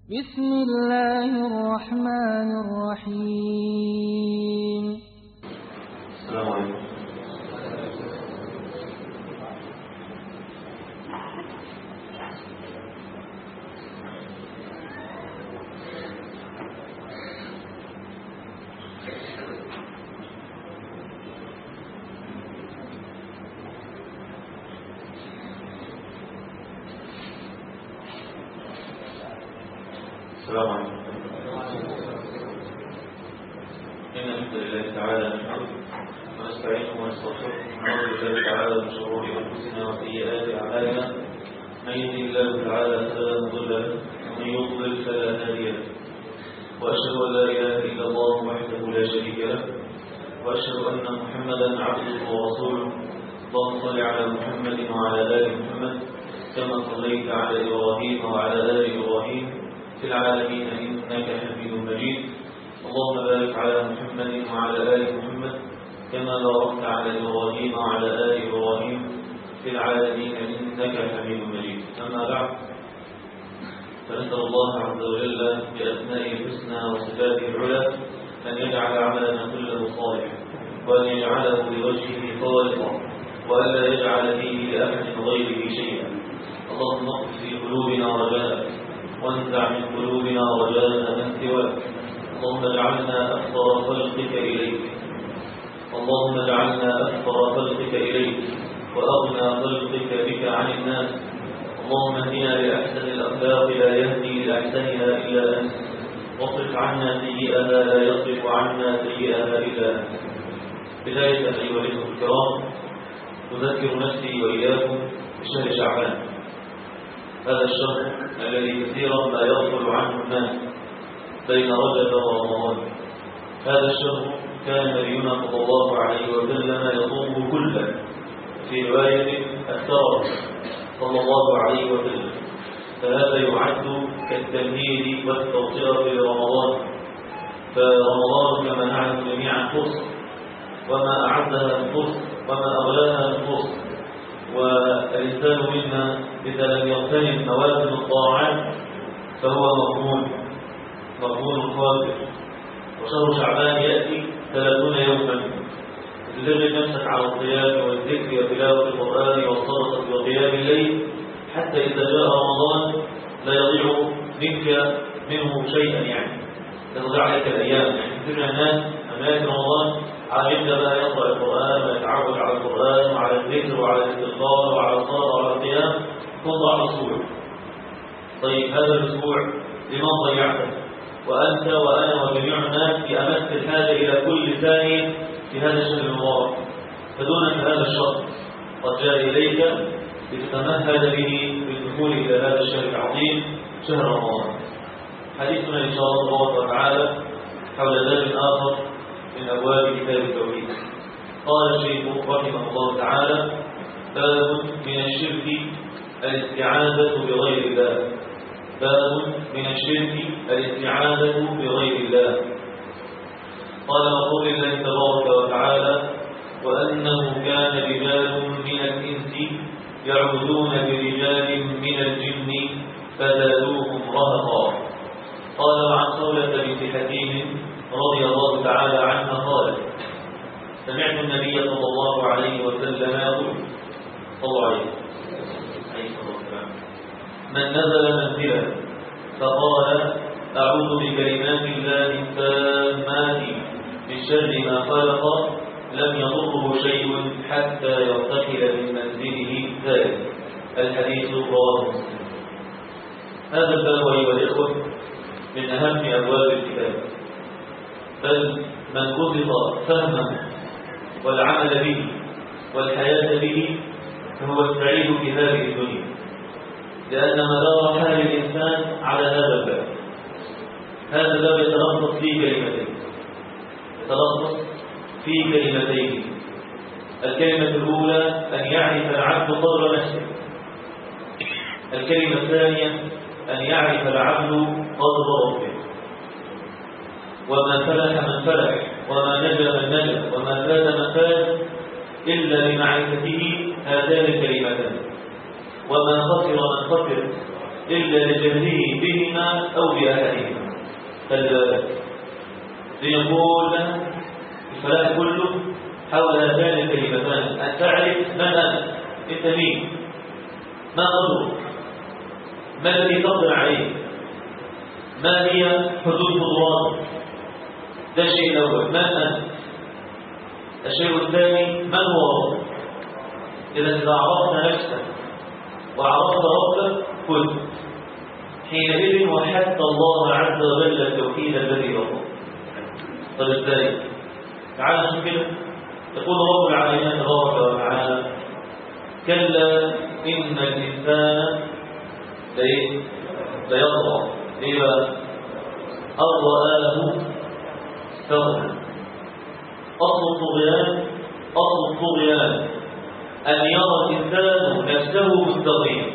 بسم الله الرحمن الرحيم. السلام عليكم. السلام عليكم. إن الحمد لله تعالى نحمده ونستعينه ونستغفره ونعوذ بالله تعالى من شرور أنفسنا وسيئات أعمالنا. من يهده الله تعالى فلا مضل له ومن يضلل فلا هادي له. وأشهد أن لا إله إلا الله وحده لا شريك له وأشهد أن محمدا عبده ورسوله. اللهم صل على محمد وعلى آل محمد كما صليت على إبراهيم وعلى آل إبراهيم في العالمين إنك حميد مجيد. اللهم بارك على محمد وعلى آل محمد كما باركت على إبراهيم وعلى آل إبراهيم في العالمين إنك حميد مجيد. أما بعد، فنسأل الله عز وجل بأسمائه الحسنى وصفاته العلى أن يجعل عملنا كله صالحا وأن يجعله لوجهه خالصا وألا يجعل فيه لأحد غيره شيئا. اللهم اغفر في قلوبنا رجاءك وانزع من قلوبنا رجاء من سواك. اللهم اجعلنا أكثر خلقك إليك اللهم اجعلنا أكثر خلقك إليك وأغنى خلقك بك عن الناس. اللهم اهدنا لأحسن الأخلاق لا يهدي لأحسنها إلا أنت، واصرف عنا سيئها لا يصرف عنا سيئها إلا أنت. بداية أيها الإخوة الكرام، أذكر نفسي وإياكم بشهر شعبان، هذا الشهر الذي كثيرا ما يغفل عنه الناس بين رجب ورمضان. هذا الشهر كان نبينا صلى الله عليه وسلم يصوم كله، في رواية أكثر صلى الله عليه وسلم. فهذا يعد كالتمهيد والتوصية لرمضان. فرمضان كما نعلم جميعا فرصة، وما أعدها من فرصة وما أغلاها من فرصة. والإنسان منا إذا لم يغتنم مواسم الطاعات فهو مغبون خاسر. وشهر شعبان يأتي 30 يوما، تدرب نفسك على الصيام والذكر وتلاوة القرآن والصدقة وقيام الليل، حتى إذا جاء رمضان لا يضيع منه شيئا، يعني تضيع عليك الأيام. يعني كثير من الناس أما يأتي رمضان يبدأ بقى يقرأ القرآن ويتعود على القرآن وعلى الذكر وعلى الاستغفار وعلى الصلاة وعلى القيام، تضع أسبوع. طيب هذا الأسبوع لمن ضيعته؟ وأنت وأنا وجميع الناس في أمس الحاجة إلى كل ثانية في هذا الشهر المبارك. فدونك هذا الشهر قد جاء إليك لتتمهد به بالدخول إلى هذا الشهر العظيم، شهر رمضان. حديثنا إن شاء الله تبارك وتعالى حول باب آخر من أبواب كتاب التوحيد. قال الشيخ رحمه الله تعالى: باب من الشرك الاستعاذة بغير الله. باب من الشرك الاستعاذة بغير الله. قال رسول الله تبارك وتعالى: وأنه كان رجال من الإنس يعوذون برجال من الجن فزادوهم رهقا. قال عن خولة بنت حكيم رضي الله تعالى عنها قالت: سمعت النبي صلى الله عليه وسلم يقول: صلى عليه وسلم: من نزل منزلا فقال: أعوذ بكلمات الله التامات من شر ما خلق، لم يضره شيء حتى يرتحل من منزله ذلك. الحديث رواه مسلم. هذا الباب أيها الإخوة من أهم أبواب الكتاب، بل من رزق فهمه والعمل به والحياة به فهو السعيد في هذه الدنيا، لأن مدار حال الإنسان على هذا الباب. هذا الباب يتلخص في كلمتين. الكلمة الأولى أن يعرف العبد قدر نفسه. الكلمة الثانية أن يعرف العبد قدر ربه. وما فلح من فلح، وما نجا من نجا، وما فاز من فاز إلا بمعرفته هاتان الكلمتان. وما خسر من خسر إلا لجهله بهما أو بأحدهما. خلي بالك لنقول الفلاح كله حول هاتان الكلمتان، أن تعرف من أنت مين، ما قدرك، ما الذي تقدر عليه، ما هي حدود قدراتك. ده الشيء الأول، من أنت. الشيء الثاني، من هو ربك. إذا عرفت نفسك وعرفت ربك كنت حينئذ وحدت الله عز وجل التوحيد الذي يرضى. طيب ازاي؟ تعالى نشوف كده. يقول رب العالمين تبارك وتعالى: كلا إن الإنسان ليطغى. إيه بقى؟ أن رآه استغنى. أصل الطغيان أن يرى الإنسان نفسه مستغنيا.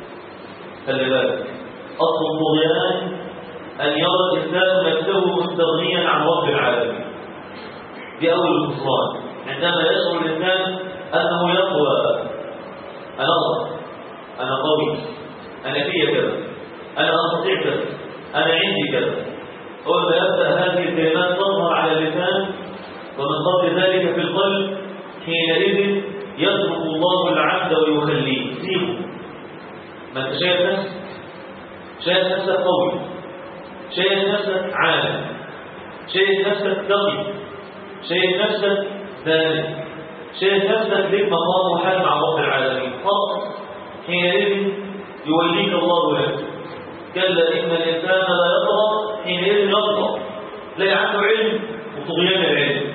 خلي بالك، أصل الطغيان أن يرى الإنسان نفسه مستغنيا عن رب العالمين. دي أول الخسران، عندما يشعر الإنسان أنه يقوى، أنا أقوى، أنا قوي، أنا فيا كذا، أنا أستطيع كذا، أنا عندي كذا. أول ما يبدأ هذه الكلمات تظهر على اللسان ومن قبل ذلك في القلب، حينئذ يترك الله العبد ويخليه سيبه. ما أنت شايف نفسك، شايف نفسك قوي، شايف نفسك عالم، شايف نفسك تقي، شايف نفسك ذلك، شايف نفسك لك مقام وحال مع رب العالمين فقط، حينئذ يوليك الله لك. كلا إن الإنسان لا يطغى، حينئذ يطغى. لا عنده علم وطغيان العلم،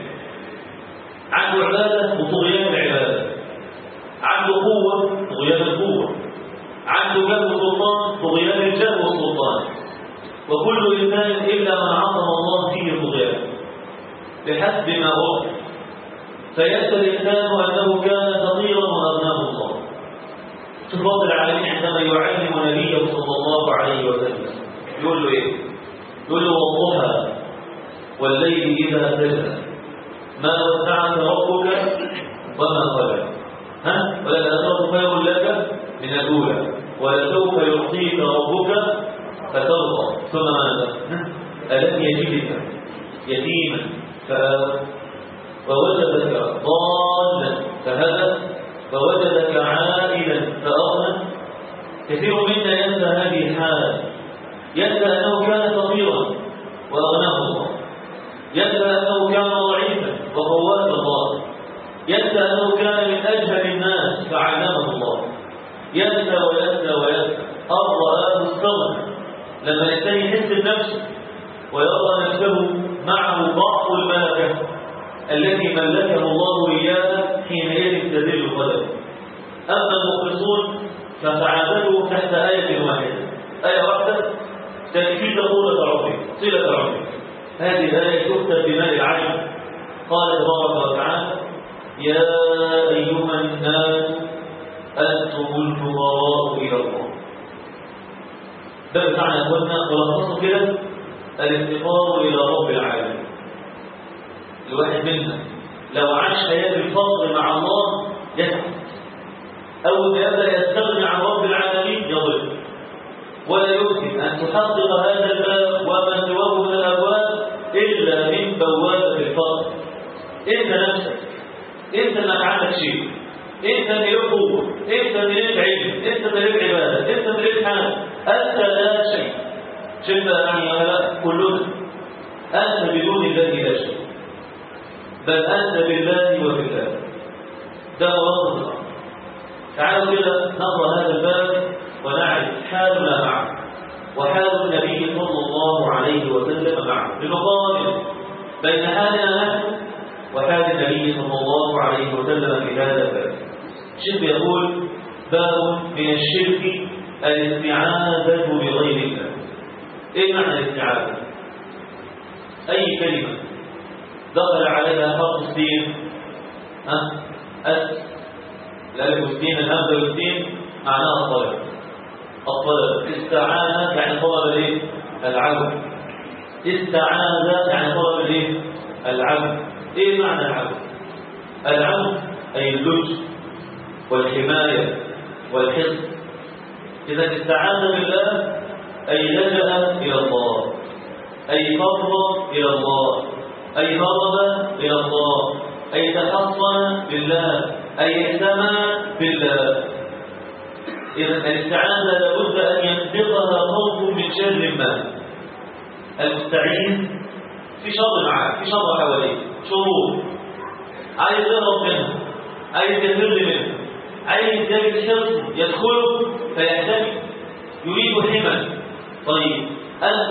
عنده عبادة وطغيان العبادة، عنده قوة وطغيان القوة، عنده جهل وسلطان طغيان الجهل والسلطان. وكل إنسان إلا من عصم الله فيه طغيان بحسب ما وصف. فيأتي الإنسان أنه كان فقيرا وأغناه الله. شوف رب العالمين عندما يعلم نبيه صلى الله عليه وسلم يقول له إيه؟ يقول له: والضحى والليل إذا سجى ما ودعك ربك وما قلى. وللآخرة خير لك من الأولى ولسوف يعطيك ربك فترضى. ثم ماذا؟ ألم يجدك يتيما فآوى ووجدك ضالا فهدى ووجدك عائلا فأغنى. كثير منا ينسى هذه الحالة، ينسى أنه كان فقيرا وأغناه الله، ينسى أنه كان ضعيفا وقواه الله، ينسى أنه كان من أجهل الناس فعلمه الله. ينسى وينسى وينسى. رآه استغنى. لما الإنسان يحس بنفسه ويرى نفسه معه ضعف الملكة التي ملكه الله إياها، حينئذ تزل قدمه. أما المخلصون فسعادتهم تحت آية واحدة، آية واحدة تكفي طولة عمره، صلة عمره. هذه الآية تكتب بماء العين. قال تبارك وتعالى: يا أيها الناس أنتم الفقراء إلى الله. ده بمعنى قلنا ولخصوا كده الافتقار إلى رب العالمين. الواحد منا لو عاش حياة الفقر مع الله يتعب. أول ما يبدأ يستغني عن رب العالمين يضل. ولا يمكن أن تحقق هذا الباب وما سواه من الأبواب إلا من بوابة الفقر. أنت نفسك، أنت ما عندك شيء، أنت مليك قوة، أنت مليك علم، أنت مليك عبادة، أنت مليك حال، أنت لا شيء. شفنا يعني لا كلنا. أنت بدون الله لا شيء، بل أنت بالله وبالله. ده مرض. تعالوا كده نقرأ هذا الباب ونعرف حالنا معه وحال النبي صلى الله عليه وسلم معه، لنقارن بين حالنا نحن وحال النبي صلى الله عليه وسلم في هذا الباب. الشيخ يقول: باب من الشرك الاستعاذة بغير الله. ايه معنى الاستعاذة؟ اي كلمة دخل عليها حرف السين، الالف والسين، الهمزة والسين، معناها الطلب. الطلب. استعاذ يعني طلب الايه؟ العون. استعاذ يعني طلب الايه؟ العون. ايه معنى العون؟ العون اي اللجء والحماية والحفظ. إذا استعاذ بالله أي لجأ إلى الله، أي فر إلى الله، أي هرب إلى الله، أي تحصن بالله، أي احتمى بالله. إذا الاستعاذة لابد أن ينبغها خوف من شر ما. المستعيذ في شر معاه، في شر حواليه، شرور عايز يهرب منه، عايز يفر منه، عايز يجد حصن يدخله فيحتمي، يريد حما. طيب أنت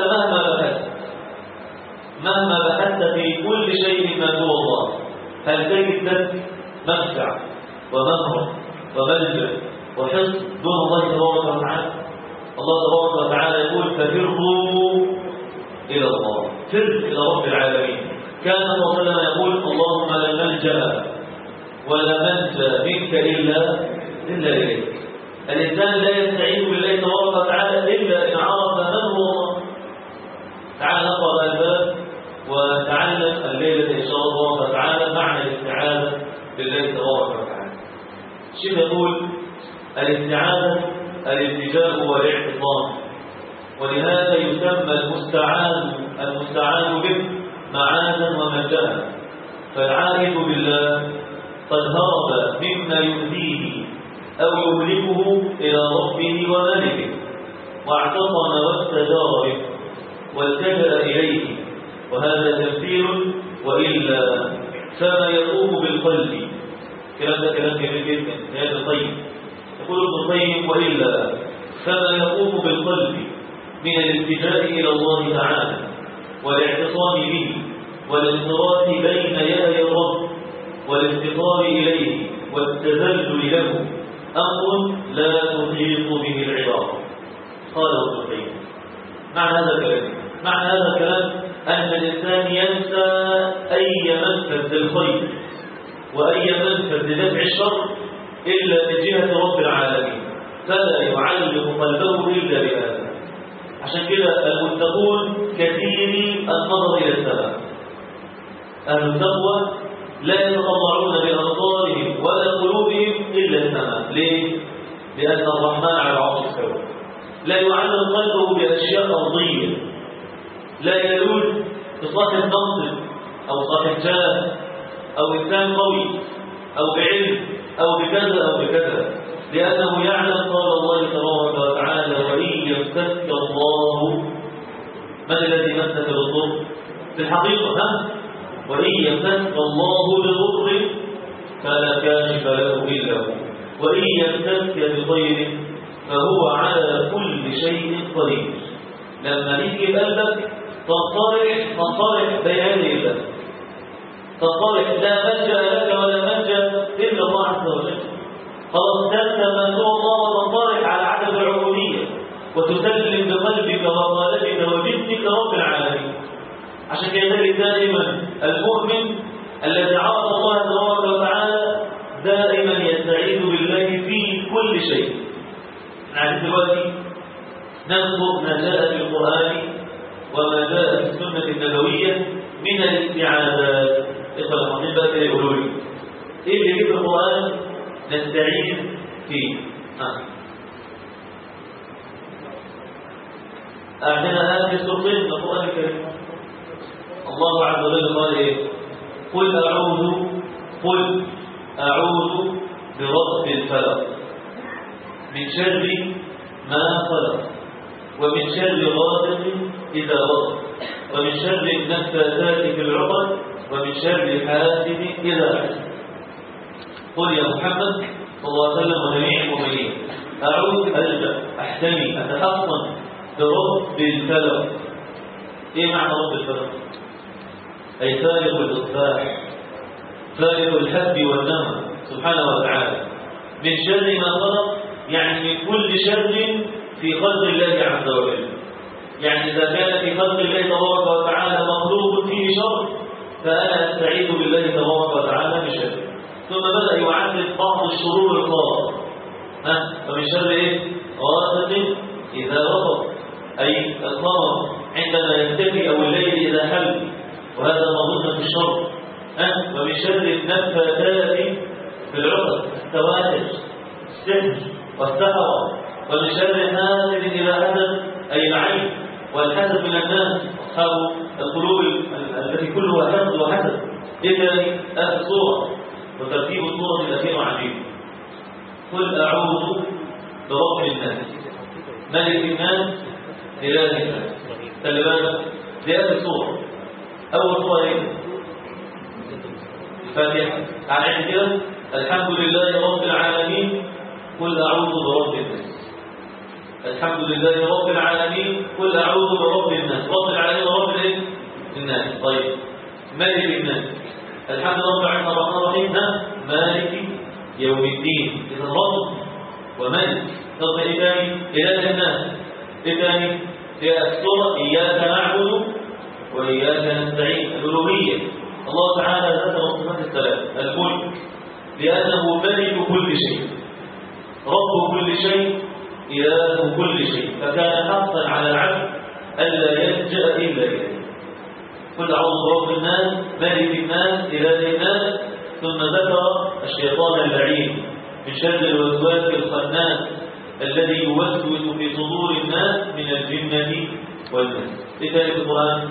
مهما بحثت في كل شيء ما هو الله، هل تجد لك مدفع ومهرب وملجأ وحصن دون الله تبارك وتعالى؟ الله تبارك وتعالى يقول ففروا إلى الله، فر إلى رب العالمين. كان صلى الله عليه وسلم يقول اللهم لا ملجأ ولا منجا منك إلا إليك. الإنسان لا يستعين بالله تبارك وتعالى إلا إن عرف من هو الله. تعال نقرأ الباب ونتعلم الليلة إن شاء الله تعالى معنى الاستعاذة بالله تبارك وتعالى. الشيخ يقول الاستعاذة الالتجاء والاعتصام، ولهذا يسمى المستعان به معاذا وملجأ. فالعائذ بالله قد هرب مما يؤذيه أو يهلكه إلى ربه وملكه، واعتصم واستجار به والتجأ إليه، وهذا تمثيل. وإلا فما يقوم بالقلب، كلام جميل جدا هذا القيم. يقول ابن القيم وإلا فما يقوم بالقلب من الالتجاء إلى الله تعالى والاعتصام به والانصراف بين يدي الرب والافتقار إليه والتذلل له أمر لا تطيق به العبارة. قال ابن القيم معنى هذا الكلام أن الإنسان ينسى أي منفذ للخير وأي منفذ لدفع الشر إلا من جهة رب العالمين، فلا يعلق قلبه إلا بهذا. عشان كده المتقون كثيري النظر إلى السماء. أهل التقوى لا يتطلعون بأبصارهم ولا قلوبهم إلا السماء. ليه؟ لأن الرحمن على العرش استوى. لا يعلق قلبه بأشياء أرضية، لا يلوذ بصاحب منصب أو صاحب جاه أو إنسان قوي أو بعلم أو بكذا أو بكذا، لأنه يعلم قال الله تبارك وتعالى وإن يمسك الله، من الذي مسك بالضر؟ في الحقيقة وإن يمسك الله بضر فلا كاشف له إلا هو، وإن يمسك بخير فهو على كل شيء قدير. لما يجي قلبك تنطرح بين يدي الله، تنطرح لا ملجأ لك ولا ملجأ إلا الله عز وجل. خلاص تنسى ما سوى الله وتنطرح على عدم العبودية وتسلم بقلبك وقالبك وجسمك رب العالمين. عشان كده دائما المؤمن الذي عرف الله تبارك وتعالى دائما يستعيذ بالله في كل شيء. نحن دلوقتي ننظر ما جاء في القرآن وما جاء في السنة النبوية من الاستعاذات. إخوة الحمدين بقى كده يقولوا لي إيه اللي في القرآن نستعيذ فيه؟ أعلنا هذه السورتين من القرآن الكريم. الله عز وجل قال إيه؟ قل أعوذ برب الفلق من شر ما خلق ومن شر غاسق إذا وقب ومن شر النفاثات في العقد ومن شر حاسد إذا حسد. قل يا محمد صلى الله عليه وسلم وجميع المؤمنين أعوذ ألجأ أحتمي أتحصن برب الفلق. إيه معنى رب الفلق؟ أي فالق الإصباح، فالق الحب والنمى سبحانه وتعالى. من شر ما خلق يعني من كل شر في خلق الله عز وجل. يعني إذا كان في خلق الله تبارك وتعالى مخلوق فيه شر فأنا أستعيذ بالله تبارك وتعالى من شر. ثم بدأ يعدد بعض الشرور الخاصة. ومن شر إيه؟ غاسق إذا وقب، أي القمر عندما يختفي أو الليل إذا حل، وهذا مظنة الشر. ومن شر النفاثات في العقد، السواتر، السحر والسحرة. ومن شر حاسد إذا حسد، أي العين والحسد من الناس أصحاب القلوب التي كلها حسد وحسد. إذا الصورة وترتيب الصورة الأخيرة عجيب. قل أعوذ برب الناس ملك الناس إله الناس. خلي بالك دي الصورة. أول صورة إيه؟ الفاتحة. على كده الحمد لله رب العالمين قل أعوذ برب الناس. الحمد لله رب العالمين قل أعوذ برب الناس. رب العالمين رب الناس. طيب مالك الناس. الحمد لله رب العالمين الرحمن الرحيم مالك يوم الدين. إذا رب ومالك. طب إيه ثاني؟ إله الناس. إيه ثاني؟ هي السورة إياك نعبد وإياك نستعين. الألوهية. الله تعالى ذكر صفات الثلاث. الملك لأنه ملك كل شيء، رب كل شيء، إله كل شيء، فكان حقا على العبد ألا يلجأ إلا إليه. قل أعوذ برب الناس مالك الناس إله الناس. ثم ذكر الشيطان اللعين من شر الوسواس الخناس الذي يوسوس في صدور الناس من الجنة والناس. إيه ذلك القرآن؟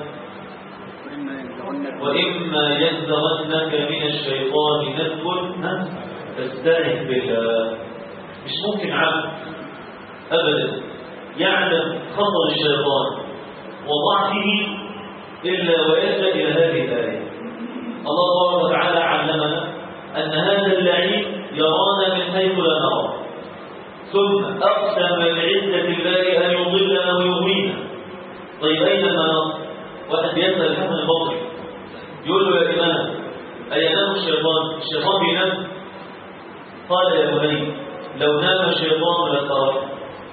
وإما ينزغنك من الشيطان نزغ فاستعذ بالله. مش ممكن عبد أبدا يعلم خطر الشيطان وضعفه إلا ويلجأ إلى هذه الآية. الله سبحانه وتعالى علمنا أن هذا اللعين يرانا من حيث لا نرى، ثم أقسم بعزة الله أن يضلنا ويغوينا. طيب أين المناط؟ واحد يسأل الحسن البصري يقول له يا إمام أينام الشيطان؟ الشيطان بينام؟ قال يا بني لو نام الشيطان لترك.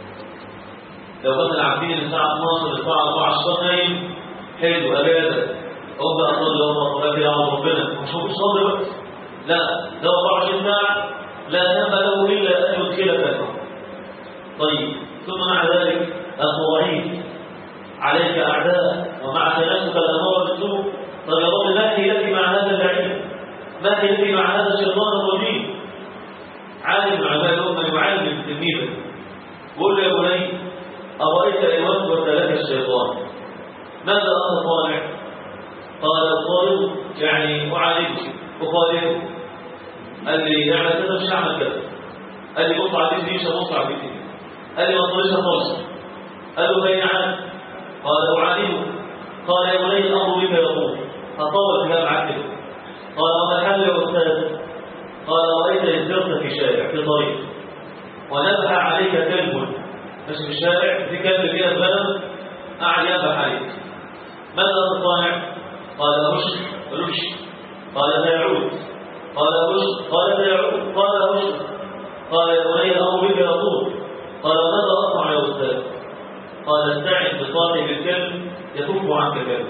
لو كنا عارفين الساعة 12 الساعة 4 الشيطان نايم حلو أجازة أبدأ أصلي وأطلع كده على ربنا مش ممكن صلي وقت. لا ده 24 ساعة لا نام له إلا أن يدخلك النار. طيب ثم مع ذلك الضعيف عليك أعداء ومع تناسك الأمر بالسوء. طيب يا رب ما هي التي مع هذا اللعين؟ ما هي التي مع هذا الشيطان الرجيم؟ عالم علماء الأمة يعلم تلميذه يقول له يا بني أرأيت إن وسوس لك الشيطان ماذا أنت صانع؟ قال الصالح يعني أعالجه أخالفه. قال لي اعمل كذا مش هعمل كذا. قال لي بص على الدين مش هبص على الدين. قال لي ما تصليش هتصلي. قال له بين عاد. قال أعالجه. قال يا بني الأمر بك يطول هطول كلام معاك كده. قال وما الحل يا أستاذ؟ قال رأيت إن سرت في شارع في طريق ونبح عليك كلب ماشي في الشارع في كلب فيها غنم قاعد ينبح عليك ماذا تصنع؟ قال رش. قال سيعود. قال رش. قال سيعود. قال رش. قال يا بني الأمر بك يطول. قال ماذا أصنع يا أستاذ؟ قال استعن بصاحب الكلب يكف عنك كلب.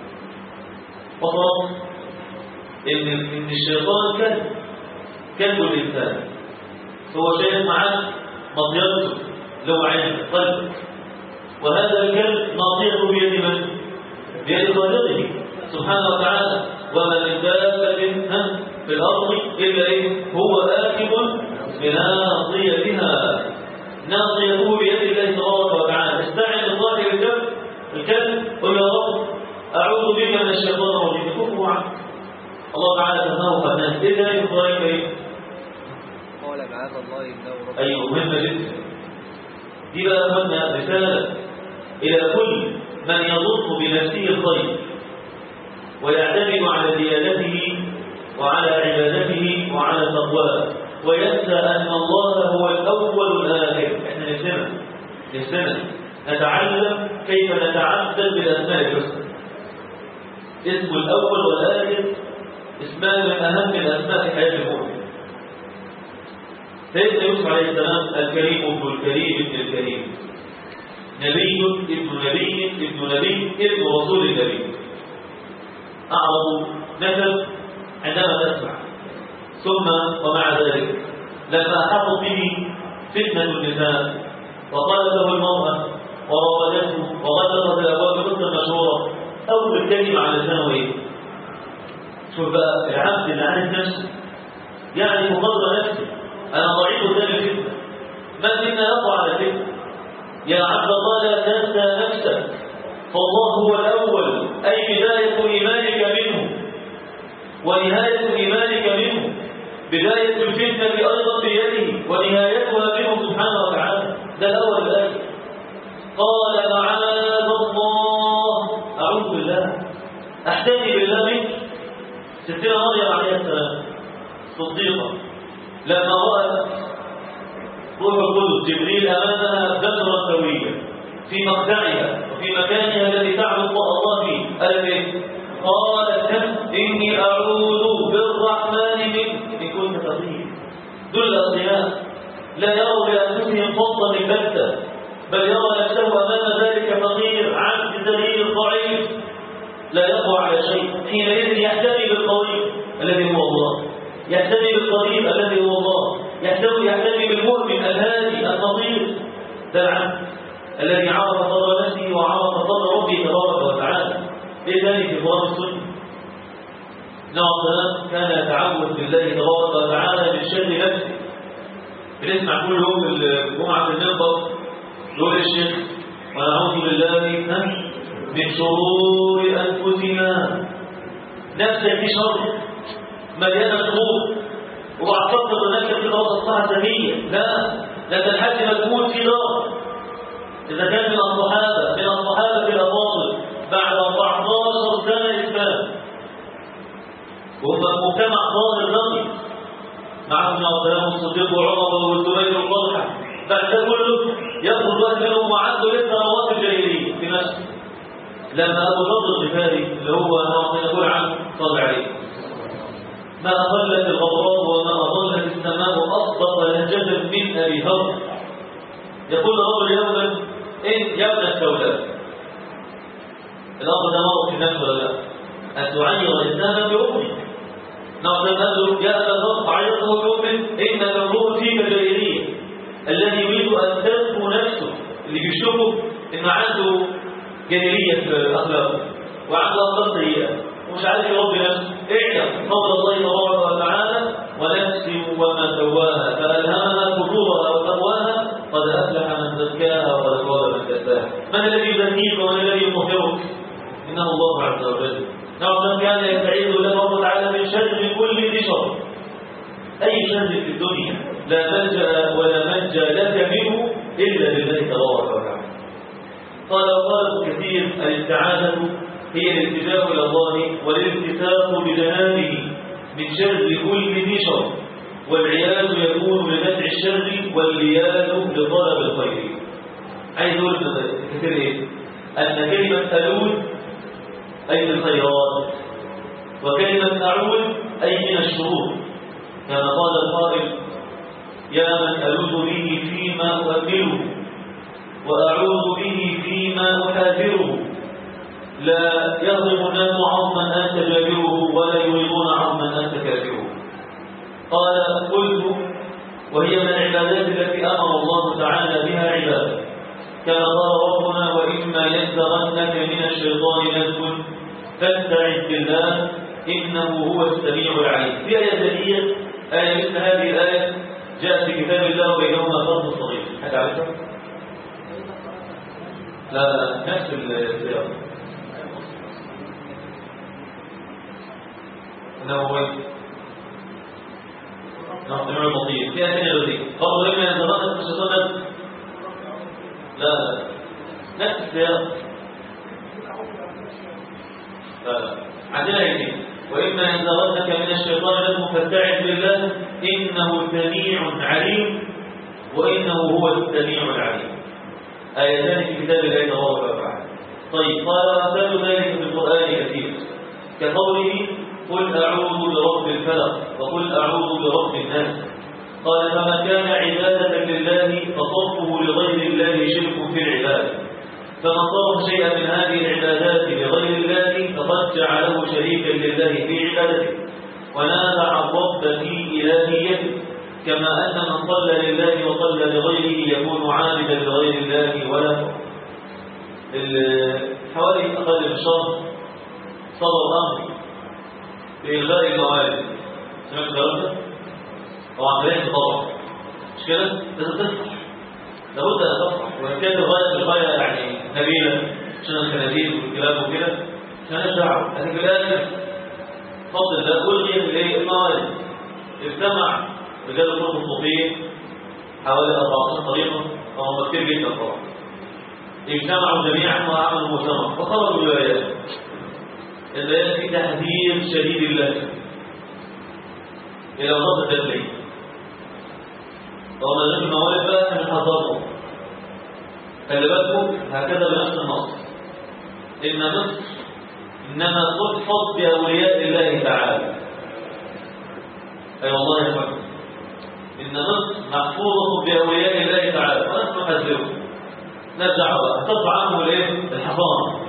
وخلاص إن الشيطان كلب الإنسان هو شايف معاك مطيته لو عين قلبك، وهذا الكلب ناطيته بيد من؟ بيد خالقه سبحانه وتعالى. وما من دابة في الأرض إلا هو آكل بناصيتها ناصيته بيد الله تبارك وتعالى. استعن بصاحب الكلب قل يا رب أعوذ بك من الشيطان الرجيم كفوا عنك. الله تعالى تنهى فالناس إذا يخرج قال معاذ الله إنه رب. أيوه مهمة جدا دي بقى مهمة رسالة إلى كل من يظن بنفسه الخير ويعتمد على ديانته وعلى عبادته وعلى تقواه وينسى أن الله هو الأول والآخر. إحنا نفسنا نتعلم كيف نتعبد بالأسماء الحسنى. اسم الأول والآخر اسمان من أهم الأسماء في حياة المؤمن. سيدنا يوسف عليه السلام الكريم ابن الكريم ابن الكريم، نبي ابن نبي ابن نبي ابن رسول النبي. أعرض نسب عندما تسمع. ثم ومع ذلك لما أحاطت به فتنة النساء وقالت له المرأة وراودته وغلقت الأبواب مثل المشهورة أول كلمة على لسانه شوف بقى العبد اللي عارف نفسه يعرف قدر نفسه. أنا ضعيف قدام الفتنة ما فينا يقع على الفتنة يا عبد الله لا تنسى نفسك، فالله هو الأول، أي بداية إيمانك منه ونهاية إيمانك منه، بداية الفتنة أيضا بيده ونهايتها منه سبحانه وتعالى. ده الأول الآخر. قال معاذ الله، أعوذ بالله، أحتمي بالله منك. ستنا مريم عليه السلام صديقة لما رأت روح القدس جبريل أمامها بدرا سويا في مقدعها وفي مكانها الذي تعبد الله فيه، قالت إني أعوذ بالرحمن منك إن كنت تقيا. دول الأصياء لا يروا بأنفسهم فضلا البتة، بل يرى نفسه أمام ذلك فقير عبد ذليل ضعيف لا يقوى على شيء. حينئذ يحتمي بالقوي الذي هو الله، يحتمي بالقريب الذي هو الله، يحتمي بالمؤمن الهادي النظير، ده العبد الذي عرف قدر نفسه وعرف قدر ربه تبارك وتعالى. ايه ذلك في قرآن السنة؟ نعم كان يتعوذ بالله تبارك وتعالى من شر نفسه. بنسمع كل يوم الجمعة في المنبر يقول الشيخ ونعوذ بالله من شرور أنفسنا. نفسك في شر مليانة شرور، وأعتقد نفسك كده وصفها سهية. لا تنحكي مجهود في دار. إذا كان من الصحابة الأفاضل بعد 14 سنة إسلام وهم مجتمع ظاهر نقي مع ابن عباس الصديق وعمر والزبير والطلحة، بعد كله يأخذ واحد منهم وعنده لسه رواتب الجاهلية في نفسه. لما أبو ذر الغفاري اللي هو نقول عنه صلى عليه ما أضلت الغضراء وما أضلت السماء أصدق لهجة من أبي ذر، يقول الرجل يوما إن يا ابن السوداء، الأمر ده مرض في النفس ولا لا؟ أن تعير إنسانا بأمك. نعم قال يا أبا ذر عيرته بأمك إن مملوء فيك الجاهلية، الذي يريد أن تزكو نفسه، اللي بيشوفه إن عنده جاهلية في أخلاقه وعنده أخلاق سيئة ومش عارف يربي نفسه. اعلم قول الله تبارك وتعالى ونفس وما سواها فألهمها فجورها وتقواها قد أفلح من زكاها وقد خاب من دساها. من الذي يزكيك ومن الذي يطهرك؟ إنه الله عز وجل. نعم كان يستعيذ الله تعالى من شر كل ذي شر، أي شر في الدنيا لا ملجأ ولا منجى لك منه إلا بالله تبارك وتعالى. قال ابن كثير الاستعاذة هي الالتجاء إلى الله والالتفاق بجنابه من شر كل ذي شر، والعياذ يكون لدفع الشر واللياذ لطلب الخير. عايز اقول كثير ايه؟ ان كلمه الوذ اي من الخيرات، وكلمه اعوذ اي من الشرور. كما قال القائل يا من الوذ به فيما اؤمله واعوذ به فيما احاذره، لا يظلم الناس عظما انت جابره ولا يريدون عظما انت كافره. قال قلت وهي من العبادات التي امر الله تعالى بها عباده، كما قال ربنا واما ينزغنك من الشيطان نزغ فاستعذ بالله انه هو السميع العليم. في ايه ثانيه ايه مثل هذه الايه جاءت في كتاب الله وبينهما فرق صغير. حد عارفها؟ لا نفس السياق. انه هو سميع البصير. فيها ثانيه غير قالوا لما ينزغنك من الشيطان لا نفس السياق. عندنا ايه؟ واما ينزغنك من الشيطان نزغ فاستعذ بالله انه سميع عليم وانه هو السميع العليم. ايتان في كتاب الله تبارك وتعالى. طيب قال امثال ذلك في القران كثير كقوله قل اعوذ برب الفلق وقل اعوذ برب الناس. قال فما كان عبادة لله فصرفه لغير الله شرك في العبادة، فمن صرف شيئا من هذه العبادات لغير الله فقد جعله شريكا لله في عبادته ونازع الرب في إلهيته، كما أن من صلى لله وصلى لغيره يكون عابدا لغير الله ولا فرق. حوالي أقل من شهر صدر أمر بإلغاء الموالد. سمعت كلامنا؟ طبعا لازم طبعا مش كده؟ لازم تصلح لابد أن تصلح، وإن كانت الغاية يعني نبيلة عشان الخنازير والكلاب وكده مالناش دعوة، لكن في الآخر فضل الله ألغي الموارد. اجتمع رجال الطرق الصوفية حوالي 14 طريقة، وهم كتير جدا طبعا، اجتمعوا جميعا وعملوا مؤتمر وخرجوا بآيات. الآيات في تحذير شديد الله إلى وسط التدليل. طبعا لازم الموارد بقى من حضرهم. خلي بالكم هكذا بنفس النص، إن مصر إنما تحفظ بأولياء الله تعالى. أي والله يا فندم، إن مصر محفوظة بأولياء الله تعالى، ونحن نحذرهم. نرجع بقى تطبع عنه الحضانة.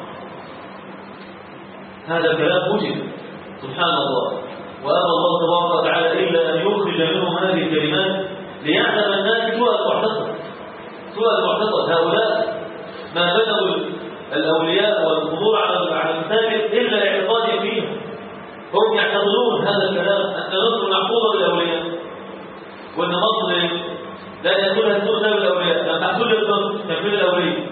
هذا الكلام وجد سبحان الله، وأبى الله تبارك وتعالى إلا أن يخرج منهم هذه الكلمات ليعلم الناس سوء المعتقد. هؤلاء ما بنوا الأولياء والقبور على المساجد إلا اعتقاد فيهم. هم يعتقدون هذا الكلام أن مصر محفوظة بالأولياء، وأن مصر لا يأكلها السوء بالأولياء، لما كل الضرب تكمل الأولياء.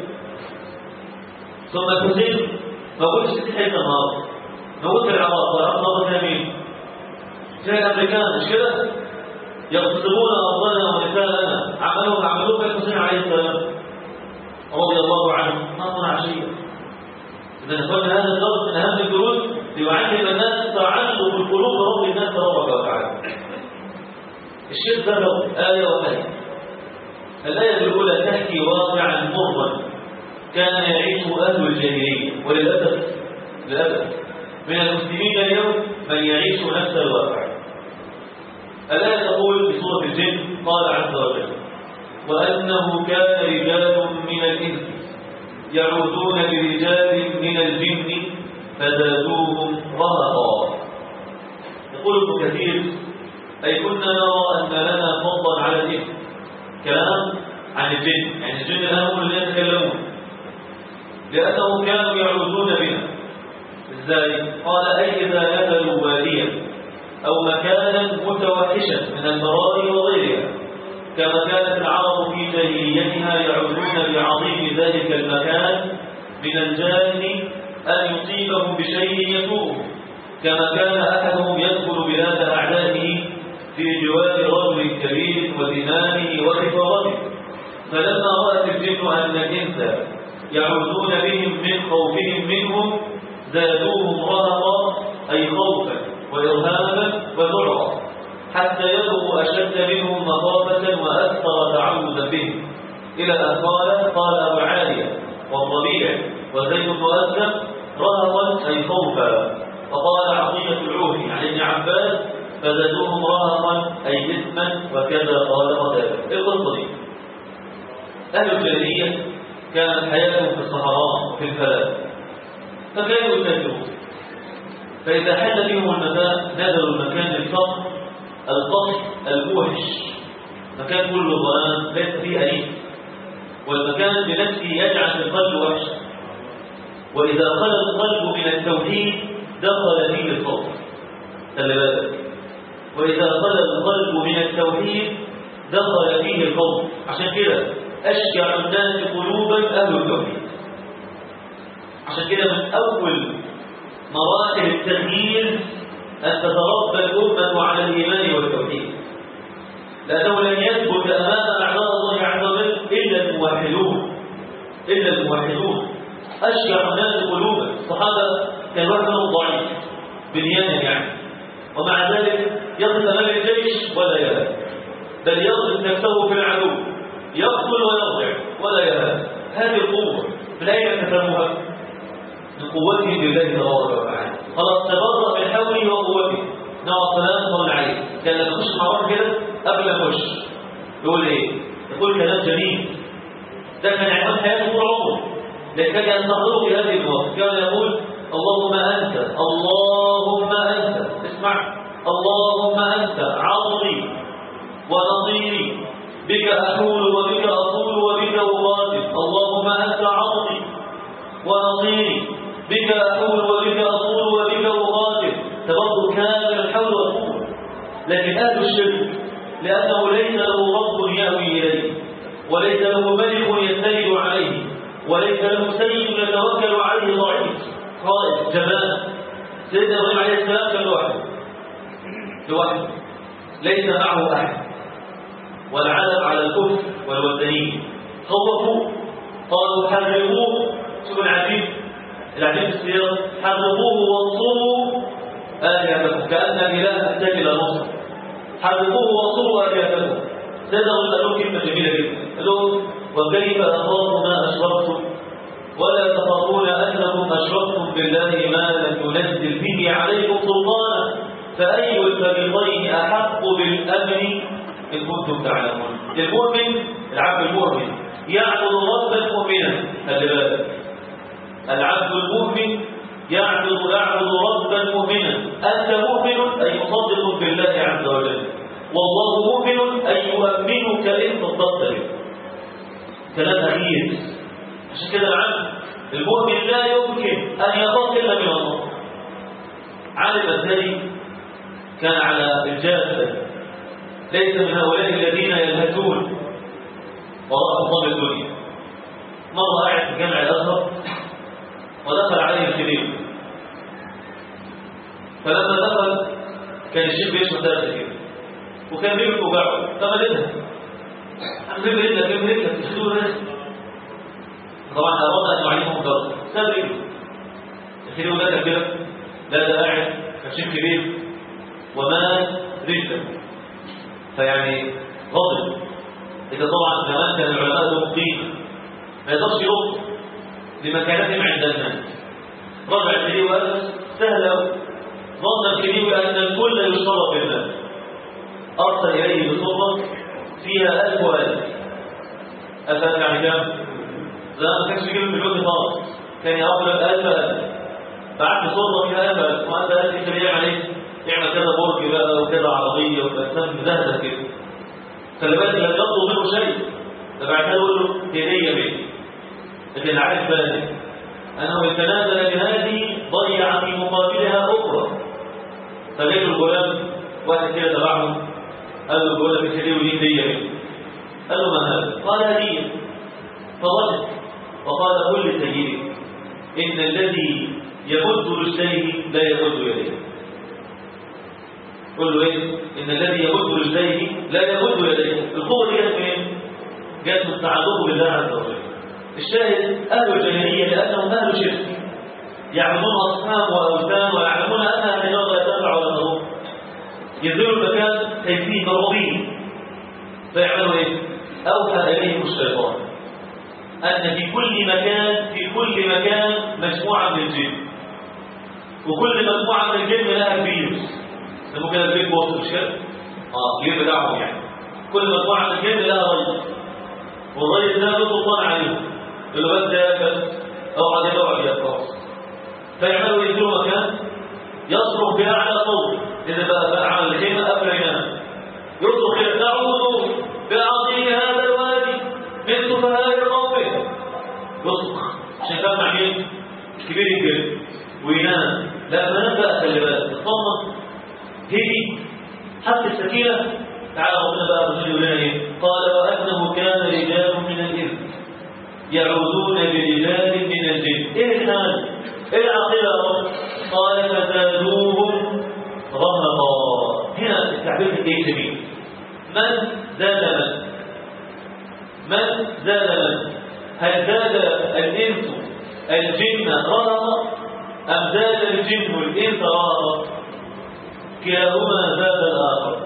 ثم الحسين ما قلتش ستين حيث النهار موجود في العراق والأرض الأمين زي الأمريكان، مش كده؟ يغتصبون أرضنا ونساءنا، عملوه الحسين عليه السلام رضي الله عنه، ما صنع شيئا. إذا نقول هذا الدرس من أهم الدروس ليعلم الناس تعلق القلوب برب الناس تبارك وتعالى. الشيخ ذكر آية وآية. الآية الأولى تحكي واقعا مرا كان يعيشه أهل الجاهلية، وللأسف من المسلمين اليوم من يعيش نفس الواقع. الآية تقول في سورة الجن قال عز وجل: وأنه كان رجال من الإنس يعوذون برجال من الجن فزادوهم رهقا. يقول ابن كثير: أي كنا نرى أن لنا فضلا على الإنس. كلام عن الجن، يعني الجن الآن هم اللي يتكلمون، لأنهم كانوا يعوذون بنا. إزاي؟ قال: أي إذا نزلوا واديا أو مكانا متوحشا من البراري وغيرها، كما كانت العرب في جاهليتها يعوذون بعظيم ذلك المكان من الجان أن يصيبهم بشيء يسوءهم، كما كان أحدهم يدخل بلاد أعدائه في جوار رجل كبير وزمانه وحفاظته، فلما رأت الجن أن الإنس يعوذون بهم من خوفهم منهم زادوهم رهقا، أي خوفا وإرهابا وذعرا، حتى يبقوا أشد منهم مخافة وأكثر تعوذا بهم، إلى أن قال أبو عالية والربيع وزيد بن أسلم: رهقا أي خوفا. وقال عطية العوفي عن ابن عباس: فزادوهم رهقا أي إثما، وكذا قال قتادة. القصة دي أهل الجاهلية كانت حياتهم في الصحراء وفي الفلاة، فكانوا يسافرون، فإذا حل بهم المساء نزلوا المكان الفقر الموحش، مكان كله ظلام ليس فيه أليف، والمكان بنفسه يجعل القلب وحشا، وإذا خلى القلب من التوحيد دخل فيه الخوف. خلي بالك، وإذا خلى القلب من التوحيد دخل فيه الخوف. عشان كده أشجع الناس قلوبا أهل التوحيد. عشان كده من أول مراحل التغيير أن تتربى الأمة على الإيمان والتوحيد، لأنه لن يثبت أمام أعداء الله عز وجل إلا الموحدون. أشجع الناس قلوبا. الصحابة كان واحد منهم ضعيف بنيانا يعني، ومع ذلك يقف أمام الجيش ولا يهاب، بل يضرب نفسه في العدو، يقتل ويرجع ولا يهاب. هذه القوة من أين تفهمها؟ من قوته بالله تبارك وتعالى. خلاص تبرأ من حوله وقوته. نوع السلام صلى عليه كان لما يخش مع واحد كده قبل ما يخش يقول ايه؟ يقول كلام جميل، ده كان عنوان حياته طول عمره، لكن كان يستحضره في هذه المواقف. كان يقول: اللهم أنت، اللهم أنت، اسمع، اللهم أنت عضدي ونصيري، بك أحول وبك أصول وبك أقاتل. اللهم أنت عضدي ونصيري، بك أحول وبك أصول وبك أقاتل. تبرك كامل الحول والقوة. لكن أهل الشرك لأنه ليس له رب يأوي إليه، وليس له ملك يستند عليه، وليس له سيد يتوكل عليه ضعيف قائد جبان. سيدنا إبراهيم عليه السلام كان لوحده ليس معه أحد، والعلم على الكفر والوثنيين. خوفوه قالوا حرقوه. شوف العجيب في السياق، حرقوه وانصروا آلهتكم، كأن الإله أحتاج إلى نصر. حرقوه وانصروا آلهتكم. سيدنا إبراهيم قال لهم كلمة جميلة جدا، قال لهم وكيف أخاف ما أشركتم ولا تخافون أنكم أشركتم بالله ما لم ينزل به عليكم سلطانا فأي الفريقين أحق بالأمن إن كنتم تعلمون. المؤمن العبد المؤمن يعبد ربا مؤمنا. خلي بالك، العبد المؤمن يعبد ربا مؤمنا. أنت مؤمن أي مصدق بالله عز وجل، والله مؤمن أي يؤمنك إن صدقت به. كلام أكيد. عشان كده العبد المؤمن لا يمكن أن يخاف إلا من الله. علم ازاي؟ كان على الجادة، ليس من هؤلاء الذين يلهثون وراء خطاب الدنيا. مرة قاعد في جامع الأزهر ودخل عليه الكبير، فلما دخل كان الشيخ بيشرب درس كده وكان بيجي وجعه فمددها عمل رجلك جنب رجلك تشيلوا رجلك. طبعا أراد أن يعلمهم درس ساب رجله الكبير وده كده، لا ده قاعد كان شيخ كبير ومات رجله، فيعني غضب. إذا طبعا زمان كان العلماء لهم قيمة ما يقدرش يرد لمكانتهم عند الناس. رجع الكبير وقال سهل، ظن الكبير أن الكل يشترط بالله، أرسل إليه بصورة فيها 1000 وألف. ألف يعني كام؟ زمان ما كانش يجيب مليون خالص، كان يقبل 1000 ألف. بعت صورة فيها 1000 ألف، وأنت أنت يعمل إيه؟ يعمل كذا برج بقى وكذا عربية وكذا مزهزة كده. خلي بالك لا يطلب منه شيء، ده بعدها يقول له هدية مني. لكن عارف بقى أنه يتنازل بهذه ضيع في مقابلها أخرى. فجاء الغلام واحد كده تبعهم قال له الغلام الهدية ودي هدية مني. قال له ما هذا؟ قال هدية. فضحك وقال كل سيد إن الذي يمد رجليه لا يمد يديه. قل له ايه؟ ان الذي يمد رجليه لا يمد يديه. القوه دي جت منين؟ جت من تعلقه بالله عز وجل. الشاهد اهل الجاهليه لانهم اهل شرك يعبدون اصنام واوثان ويعلمون انها حجاره لا تنفع ولا تضر. ينزلوا المكان خايفين مرعوبين فيعملوا ايه؟ اوحى اليهم الشيطان ان في كل مكان مجموعه من الجن، وكل مجموعه من الجن لها فيروس اسمه كده البيت بوست مش كده؟ الجن بتاعهم يعني. كل مجموعه من الجن لها ريس، والريس ده له سلطان عليهم، يقول له بس يا بس اقعد يا خلاص. فيعملوا ينزلوا مكان يصرخ باعلى صوت، اذا بقى عمل الخيمه قبل ينام يصرخ كده تعوذوا بعظيم هذا الوادي من سفهاء قومه. يصرخ عشان يسمع مين؟ كبير الجن وينام. لا ما نام بقى، خلي بالك اطمن هدي حتى السكينة. تعالى ربنا بقى رسول لنا ايه؟ قال وأنه كان رجال من الإنس يعوذون برجال من الجن. ايه الحال؟ ايه العقيدة يا رب؟ قال فزادوهم رهقا. هنا التعبير ايه جميل. من زاد من زاد من؟ هل زاد الإنس الجن رهقا أم زاد الجن الإنس رهقا؟ كلاهما زاد الآخر،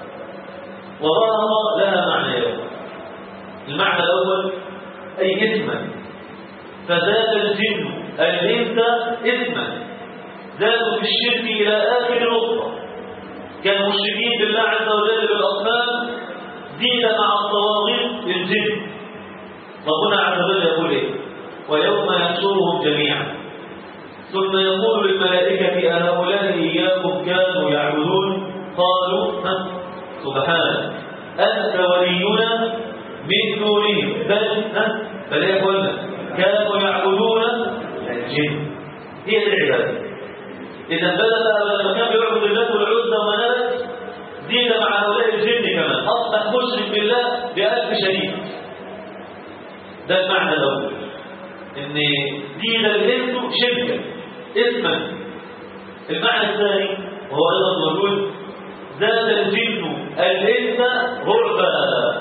ورهق لها معنيان. المعنى الأول أي اسما، فزاد الجن الإنس اسما، زادوا في الشرك إلى آخر نقطة. كانوا مشركين بالله عز وجل بالأصنام، زيد مع الطواغيت الجن. ربنا عز وجل يقول إيه؟ ويوم يحشرهم جميعا ثم يقول للملائكة أهؤلاء إياكم كانوا يعبدون؟ قالوا سبحانك أنت ولينا من دونهم بل يقولنا كانوا يعبدون الجن. هي العبادة. إذا بدأ لما كان يعبد الله والعزى ومنات زيد مع هؤلاء الجن كمان، أصبح مشرك بالله ب1000 شريك. ده المعنى الأول، إن دين الإنس شركة اسما. المعنى الثاني وهو أيضا موجود: زاد الجن الإنس رعبا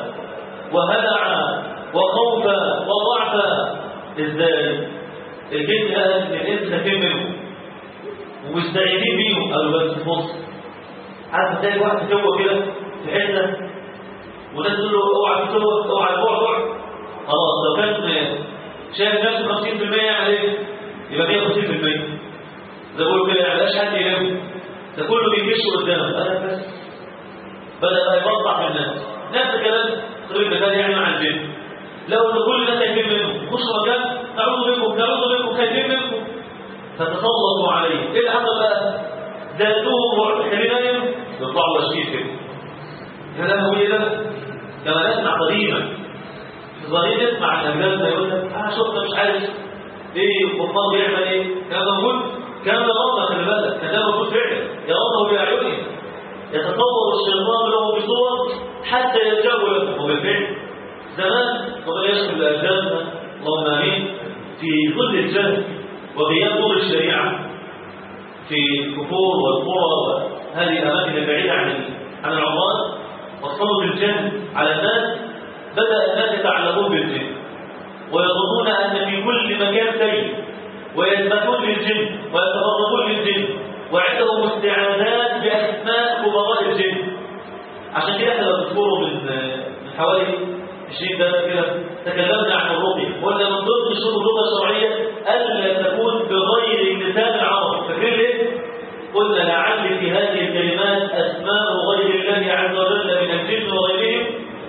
وهلعا وخوفا وضعفا. إزاي؟ الجن قال إن الإنس خايفين منهم ومستعينين بيهم، قالوا بس في مصر عارف تلاقي واحد جوه كده في حته وناس تقول له اوعى تسوق اوعى بعد، خلاص لو كان شايف نفسه 50% يعمل ايه؟ يبقى 150%. زي بقول كده يعني مش حد يلم، ده كله بيجيش قدامه. انا بس بدأ بقى يوضح للناس نفس الكلام طريق مثال يعني مع الجن. لو ان كل الناس خايفين منهم خشوا مكان نعوذ منكم خايفين منكم فتسلطوا عليه. ايه اللي حصل بقى؟ زادوهم رعب، خليه نايم يطلعوا واشكيه كده. كلام هو ايه ده؟ كما نسمع قديما ظنين نسمع الاجيال ده يقول لك شفنا مش عارف ايه القمار بيعمل ايه؟ كان موجود، كان ده غلط، خلي بالك، كان ده موجود فعلا يرونه باعينهم. يتطور الشيطان له بصور حتى يلجأوا له، وبالفعل زمان ربنا يشكر لاجدادنا اللهم امين في ظل الجهل وغياب نور الشريعه في الكفور والقرى وهذه الاماكن البعيده عن العمران، وصلوا بالجهل على الناس. بدا الناس يتعلقون بالجن ويظنون ان في كل مكان سيء، ويثبتون للجن ويتفرغون للجن، وعندهم استعانات باسماء كبراء الجن. عشان كده احنا لو تذكروا من حوالي 20 سنه كده تكلمنا عن الرقيه، وقلنا من ضمن شروط الرقيه الشرعيه الا تكون بغير اللسان العربي. فاكرين ليه؟ قلنا لعل في هذه الكلمات اسماء غير الله عز وجل من الجن وغيرهم،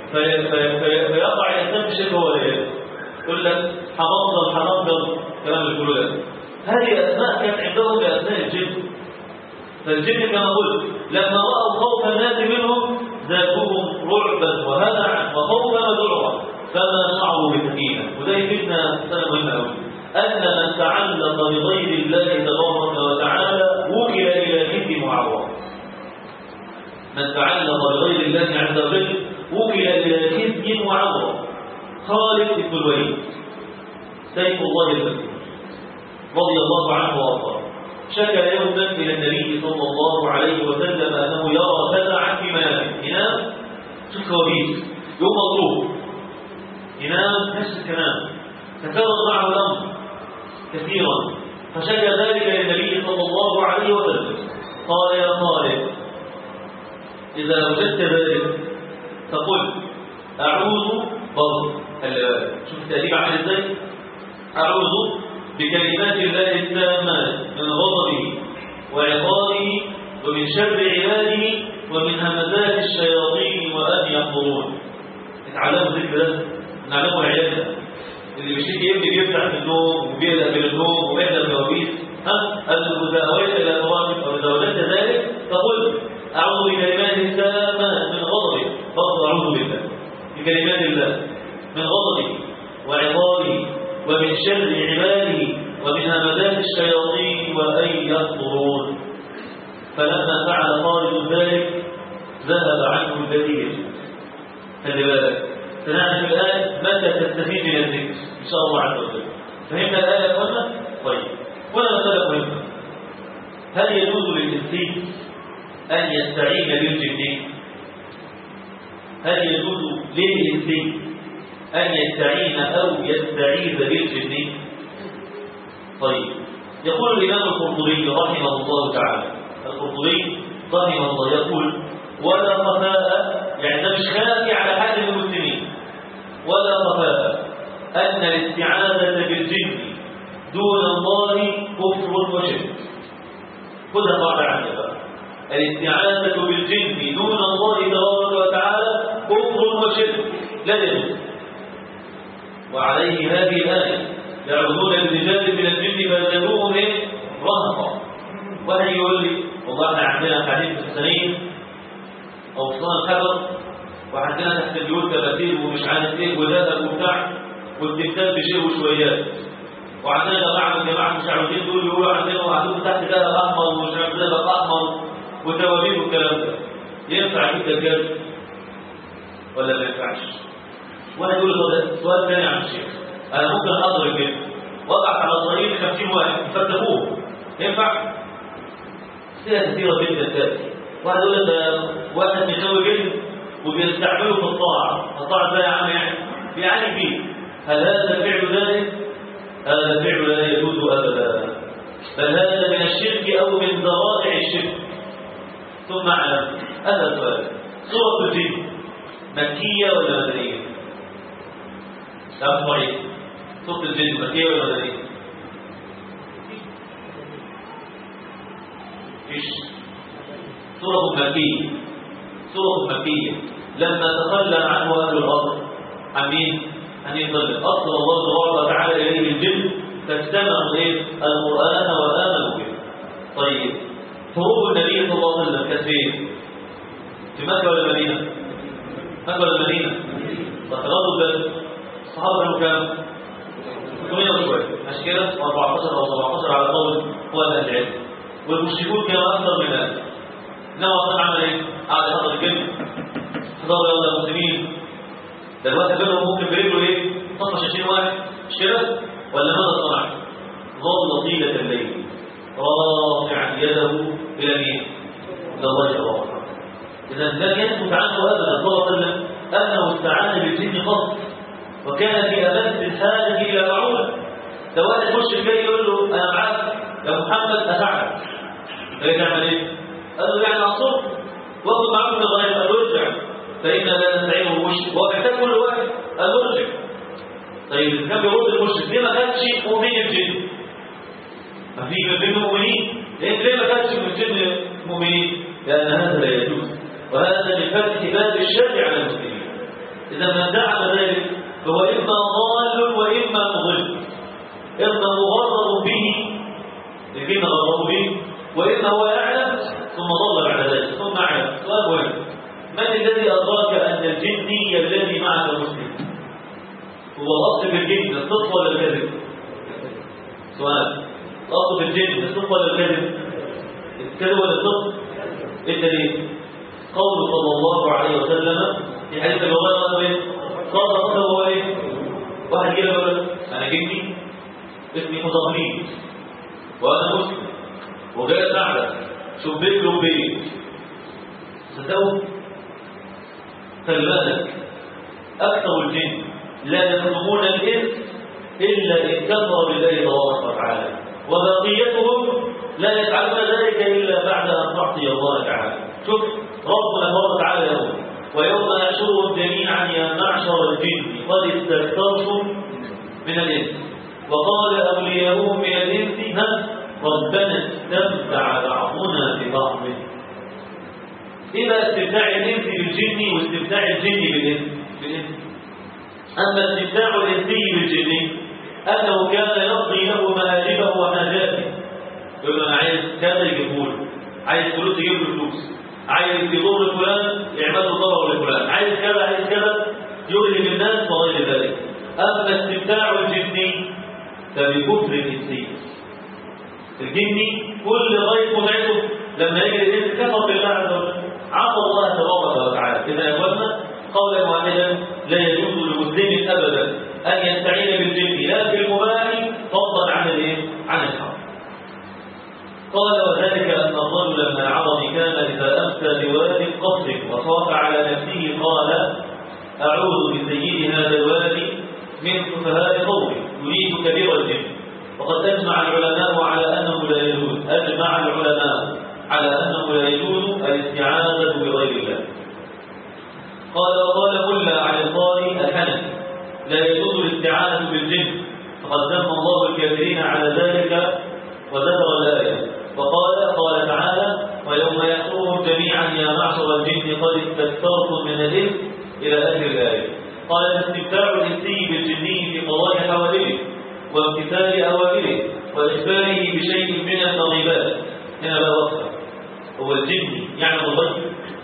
فيقع الانسان بشرك هو الاله. يقول لك حمضل كلام الجلوله. هذه اسماء كانت عندهم باسماء الجن. فالجن كما قلت لما راوا خوف الناس منهم زادوهم رعبا وهلعا وخوفا وذعرا فما شعروا بالسكينه. وده يفيدنا مساله مهمه قوي، ان من تعلق بغير الله تبارك وتعالى وكل الى جد معوض. من تعلق بغير الله عز وجل وكل الى جد معوض. خالد بن الوليد سيف الله المسلول رضي الله عنه وارضاه شكى يوما الى النبي صلى الله عليه وسلم انه يرى فزعا في منامه. ينام شوف كوابيس يوم مضروب ينام نفس الكلام، تكرر معه الامر كثيرا، فشكى ذلك للنبي صلى الله عليه وسلم. قال يا خالد اذا وجدت ذلك فقل اعوذ شوف التأديب عامل ازاي؟ اعوذ بكلمات الله التامات من غضبه وعقابه ومن شر عباده ومن همزات الشياطين وأن يحضرون. اتعلموا الذكر ده، نعلموا العيادة. اللي بيشتكي ابني بيفتح في النوم وبيقلق من النوم وبيحلم الكوابيس، إذا أويت إلى مراتب أو إذا وجدت ذلك فقل أعوذ بكلمات التامات من غضبه، برضه أعوذ بالله بكلمات الله من غضبه وعقابه ومن شر عباده ومن همزات الشياطين وأن يحضرون. فلما فعل خالد ذلك ذهب عنه الكثير. خلي بالك، سنعرف الآن متى تستفيد من الذكر إن شاء الله عز وجل. فهمنا الآية يا أخوانا؟ طيب، ولا مسألة مهمة، هل يجوز للإنسان أن يستعين بالجن؟ هل يجوز للإنسان أن يستعين أو يستعيذ بالجن؟ طيب، يقول الإمام القرطبي رحمه الله تعالى، القرطبي رحمه الله يقول: ولا خفاء، يعني ده مش خافي على حال المسلمين، ولا خفاء أن الاستعاذة بالجن دون الله كفر وشرك. خذها قاعدة عنها بقى، الاستعاذة بالجن دون الله تبارك وتعالى كفر وشرك لا يجوز. وعليه هذه الآية: يعوذون برجال من الجن فيزدادوهم رهقا. واحد يقول لي والله احنا عندنا حديث السنين او صنع الحجر، وعندنا تحت البيوت تماثيل ومش عارف ايه وذهب وبتاع والتمثال بشيء وشويات، وعندنا جماعه مش عارفين دول يقولوا عندهم تحت ذهب احمر ومش عارف ذهب احمر وتوابير والكلام ده. ينفع كده بجد ولا ما ينفعش؟ واحد يقول له طب سؤال ثاني عن الشيخ، انا ممكن اضرب الجن وابعث على الطريق 50 واحد يفتحوه، ينفع؟ كده كثيره جدا تاتي. واحد يقول لك ده واحد بيسوي جن وبيستعمله في الطاعه، الطاعه ازاي يا عم يعني؟ بيعاني فيه. هل هذا فعل ذلك؟ هذا فعل لا يجوز ابدا، بل هذا من الشرك او من ذرائع الشرك. ثم اعلم هذا السؤال، سوره الجن مكيه ولا مدنيه؟ كلام صحيح. سوره الجن مكيه ولا مدنيه؟ فيش. سوره مكيه، سوره مكيه لما تخلى عنه اهل الارض عن مين؟ عن يضل اصل الله سبحانه وتعالى اليه الجن فاستمعوا ايه؟ القران وامنوا به. طيب هروب النبي صلى الله عليه وسلم كانت فين؟ في مكه ولا المدينه؟ مكه ولا المدينه؟ فخلاصوا ده الصحابه كانوا كام؟ 300 وشويه، مش كده؟ 14 او 17 على قول هو اهل العلم، والمشركون كانوا اكثر من ذلك. انما اصلا عمل ايه؟ قعد يحضر الجن، حضروا يلا المسلمين، ده الواحد منهم ممكن برجله ايه؟ 25 واحد، مش كده؟ ولا ماذا صنع؟ ظل طيله الليل رافعا يده الى مين؟ الى الله جل وعلا. اذا لم يثبت عنه ابدا صلى الله عليه وسلم انه استعان بالجن قط، وكان في امس الحاجه الى معونه. لو واحد مشرك جاي يقول له انا معاك يا محمد اساعدك، فايه تعمل ايه؟ قال له يعني اصبر واخد معاك من الغنائم، قال له ارجع فإن لا نستعين بالمشرك، هو محتاج كل واحد قال له ارجع. طيب كان بيرد المشرك ليه ما كانش مؤمن الجن؟ ما في من الجن مؤمنين، ليه ما كانش من الجن مؤمنين؟ لأن هذا لا يجوز، وهذا من فتح باب الشر على المسلمين. إذا من دعم ذلك فهو إما ضال وإما مضل، إما مغرر به الجن غرروا به، وإما هو يعلم ثم ضل بعد ذلك ثم أعلم. سؤال مهم، من الذي أدراك أن الجني الذي معك مسلم؟ هو الأصل في الجن الصدق ولا الكذب؟ سؤال، الأصل في الجن الصدق ولا الكذب؟ الكذب ولا الصدق؟ إيه الدليل؟ قوله صلى الله عليه وسلم في حديث ابي هريره ايه؟ قال رسول هو ايه؟ واحد كده يقول انا جني اسمي مضامين وانا مسلم وجاي اساعدك شبيك له بيت، صدقوا؟ خلي بالك اكثر الجن لا يطلبون الإثم الا ان كفر بالله تبارك وتعالى، وبقيتهم لا يفعلون ذلك الا بعد ان تعصي الله تعالى. شوف ربنا تبارك وتعالى يقول ويوم يحشرهم جميعا يا معشر الجن قد استكثرتم من الإثم وقال اولياؤهم من الإنس ربنا استمتع بعضنا ببعض. إذا استمتاع الإنس بالجن واستمتاع الجن بالإنس. أما استمتاع الإنسي بالجن أنه كان يقضي له مآربه وحاجاته، يقول أنا عايز كذا يجيبه له، عايز فلوس يجيب له فلوس، عايز يضر فلان يعمل له ضرر لفلان، عايز كذا عايز كذا يغلب الناس وغير ذلك. أما استمتاع الجن فبكفر الإنسي. الجني كل غير متعته لما يجد الإنس كفر بالله عز وجل، عصى الله تبارك وتعالى. إذا يقولنا قولا واحدا لا يجوز لمسلم أبدا أن يستعين بالجن لا في المباح فضلا عن عن الحرام. قال وذلك أن الرجل من العرب كان إذا أمسى بواد قصر وخاف على نفسه قال أعوذ بسيد هذا الوادي من سفهاء قومه يريد كبير الجن. وقد أجمع العلماء على أنه لا يجوز، أجمع العلماء على أنه لا يجوز الاستعاذة بغير الله. قال وقال ملا عن القارئ الحنفي لا يجوز الاستعانة بالجن، فقد ذم الله الكافرين على ذلك وذكر الآية وقال تعالى ويوم يحشرهم جميعا يا معشر الجن قد استكثرتم من الإثم إلى آخر الآية. قال استمتاع الإنسي بالجني في قضاء حوادثه وامتثال أوامره وإخباره بشيء من الترغيبات. هنا بقى وقفة، هو الجن يعلم الغيب؟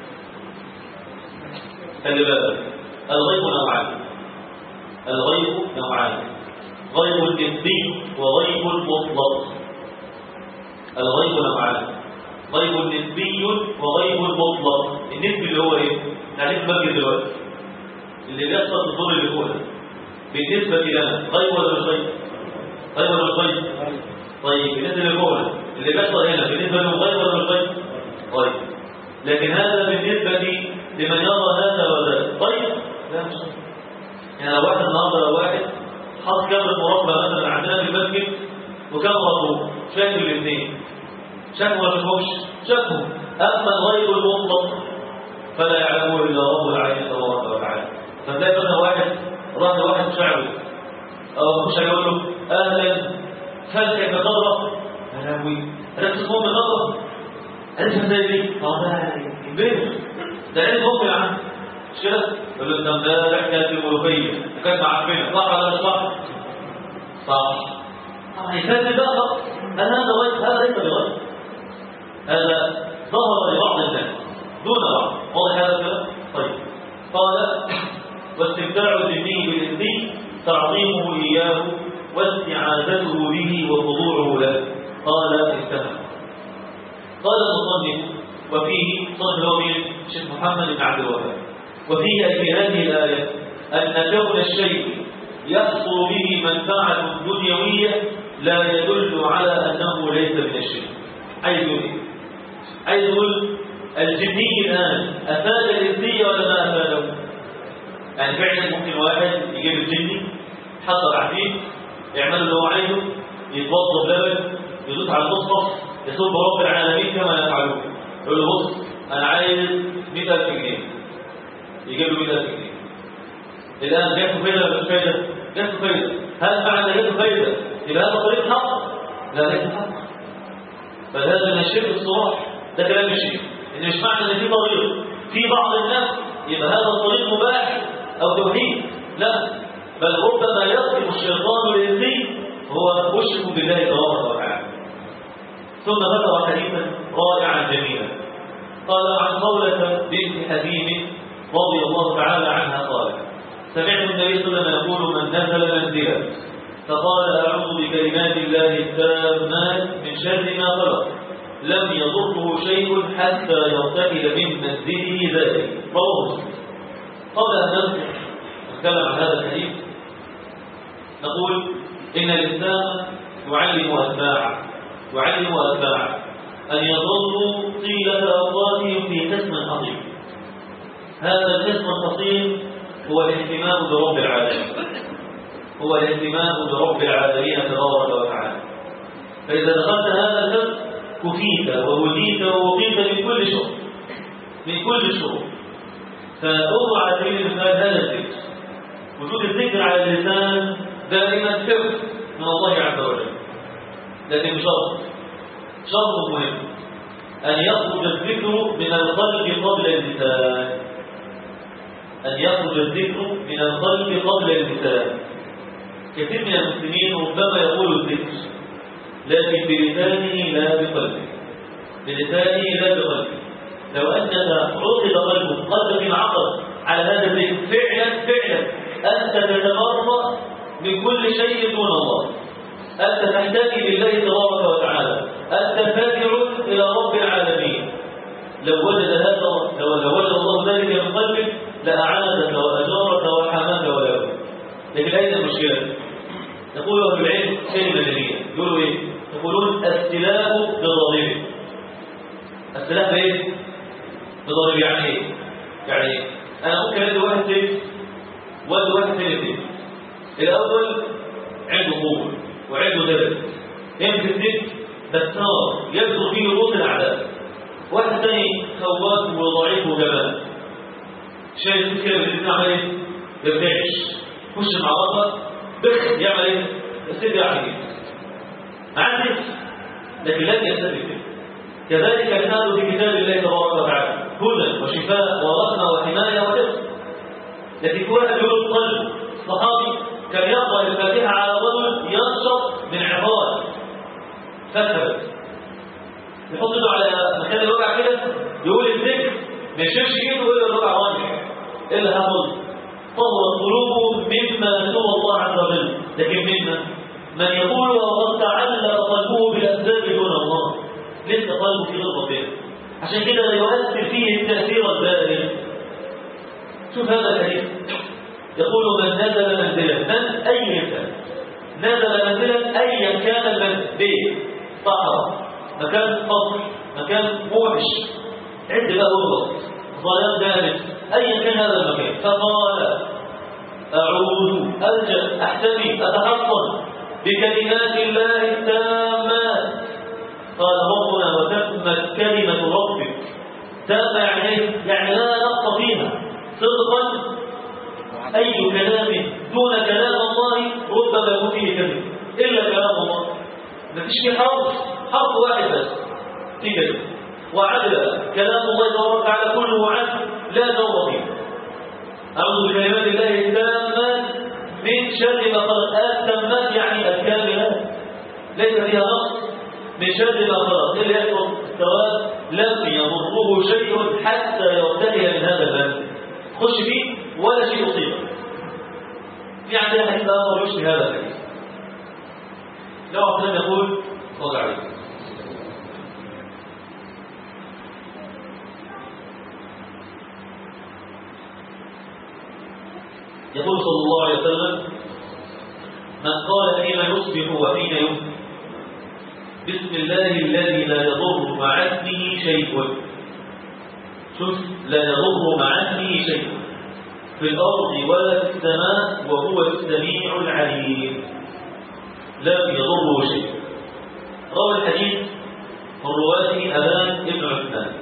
خلي بالك الغيب نوعان، الغيب نوعان، غيب نسبي وغيب مطلق. الغيب نوعان، غيب نسبي وغيب مطلق. النسبي اللي هو ايه؟ تعريف المسجد دلوقتي اللي بيحصل في الدور اللي فوق ده، بالنسبة لنا غيب ولا مش غيب؟ غيب ولا مش غيب؟ طيب بالنسبة للجملة اللي بيحصل هنا بالنسبة لهم غيب ولا مش غيب؟ غيب. لكن هذا بالنسبة لمن يرى هذا وذاك غيب؟ لا مش غيب. يعني لو واحد النهارده لو واحد حط كاميرا مراقبة مثلا عندنا في المسجد وكاميرا شايف الاثنين شافوا ولا شافوش؟ شافوا. أما الغيب المطلق فلا يعلمه إلا رب العالمين تبارك وتعالى. فتلاقي مثلا واحد راح لواحد شعبي أو مش هيقول له أهلا هل كيف تضرب؟ هلاوي أنا تسمون من نظر أنت ازاي دي؟ ده كبير ده علم ممكن يا عم مش كده؟ يقول له أنت امبارح كانت الملوخية وكانت معفنة صح ولا مش صح؟ صح. يكذب بقى هذا غيب هذا ليس بغيب. هذا ظهر لبعض الناس دون بعض. واضح هذا الكلام؟ طيب. قال واستمتاع الذمي بالإذن تعظيمه إياه واستعاذته به وخضوعه له. قال انتهى. قال المصنف وفيه صنف الومين الشيخ محمد بن عبد الوهاب وفيه أي في هذه الآية أن كون الشيء يحصل به منفعة دنيوية لا يدل على أنه ليس من الشرك. عايز يقول الجني الآن أفاد الإنسية ولا ما أفاده؟ يعني فعلا ممكن واحد يجيب الجني حضر عفيف يعمل اللي هو عايزه يتوظف لبن يدوس على المصحف يسب رب العالمين كما يفعلون. يقول له بص أنا عايز 100,000 جنيه يجيب له 100,000 جنيه. الآن جاته فايدة ولا مش فايدة؟ جاته فايدة. هل معنى جاته فايدة يبقى هذا طريق حق؟ لا ليس حق. بل هذا من الشرك الصراح. ده كلام الشيخ إن مش معنى إن في طريق في بعض الناس يبقى هذا الطريق مباح أو توحيد. لا بل ربما يصف الشيطان الإنسي هو مشرك بالله تبارك وتعالى. ثم ذكر حديثا رائعا جميلا. قال عن خولة بنت حكيم رضي الله تعالى عنها قال سمعت النبي صلى الله عليه وسلم يقول من نزل منزلا فقال أعوذ بكلمات الله التامات من شر ما خلق لم يضره شيء حتى يرتحل من منزله ذلك. رواه مسلم. قبل أن نتكلم عن هذا الحديث نقول إن الإسلام يعلم أتباعه أن يظلوا طيلة أوقاتهم في قسم عظيم. هذا القسم العظيم هو الاهتمام برب العالمين تبارك وتعالى. فإذا دخلت هذا القسم كفيت وهديت ووقيت من كل شر. فأضع على سبيل المثال هذا الذكر. وجود الذكر على اللسان دائما حفظ من الله عز وجل. لكن شرط مهم أن يخرج الذكر من القلب قبل اللسان. كثير من المسلمين ربما يقول الذكر لكن بلسانه لا بقلبه. لو أنك عقد قلبك انعقد على هذا الذكر فعلا أنت تتبرأ من كل شيء دون الله. أنت تحتاج بالله تبارك وتعالى. أنت تابع إلى رب العالمين. لو وجد الله ذلك من قلبك لأعانك وأجارك وحماك ولا بد. لكن أين المشكلة؟ يقول أهل العلم كلمة جميلة. يقولوا إيه؟ يقولون السلاح بضاربه. السلاح بإيه؟ بضاربه. يعني إيه؟ يعني أنا ممكن أدي واحد سيف وأدي واحد سيف. الأول عنده قوة وعنده درس يمسك السيف بسار يبدو فيه رؤوس الأعداء. واحد ثاني خوات وضعيف وجبان شايف السيف كده بيعمل إيه؟ بيرتعش خش مع بعض بخ يعمل إيه؟ السيف يعني عندك لكن لن يستفيد كده. كذلك كان في كتاب الله تبارك وتعالى هدى وشفاء ورحمة وحماية وحفظ. لكن كل يقول قلب الصحابي كان يقرأ الفاتحة على رجل ينشط من عقال فكر يحط له على مكان الوجع كده يقول الذكر ما يشيلش ايده ويقول الوجع راجع الا هقول طهرت قلوبهم مما سوى الله عز وجل. لكن من يقول وقد تعلق قلبه بالاسباب دون الله لسه قلبه في غير ربنا عشان كده لا يؤثر فيه التاثير البالغ. شوف هذا الحديث يقول من نزل منزلا، من أي كان نزل منزلا أيا كان المنزل، بيت، صحراء، مكان قصر، مكان موحش، عد بقى وضغط، ظلام بارد، أيا كان هذا المكان، فقال أعوذ، ألجأ، أحتمي، أتحصن بكلمات الله التامات. قال ربنا وتمت كلمة ربك، تامة يعني لا نقص فيها، صدقا أي كلام دون كلام الله ربما يكون فيه كذب إلا كلام الله، ما فيش فيه حرف واحد بس في كذب، وعدل كلام الله تبارك وتعالى كله عدل لا دور فيه. أعوذ بكلمات الله التامات من شر ما خلق، التامات يعني الكاملات ليس فيها نقص، من شر ما خلق، اللي يحفظ الثواب لم يضره شيء حتى يرتدي من هذا المنزل، خش فيه ولا شيء يصيبه. في عندنا حديث آخر يشبه هذا الحديث، لو عبدالله يقول صلى عليه يقول صلى الله عليه وسلم من قال حين يصبح وحين يمسي بسم الله الذي لا يضر مع اسمه شيء، شوف، لا يضر مع اسمه شيء في الأرض ولا في السماء وهو السميع العليم، لا يضره شيء. روى الحديث من رواته أبان بن عثمان.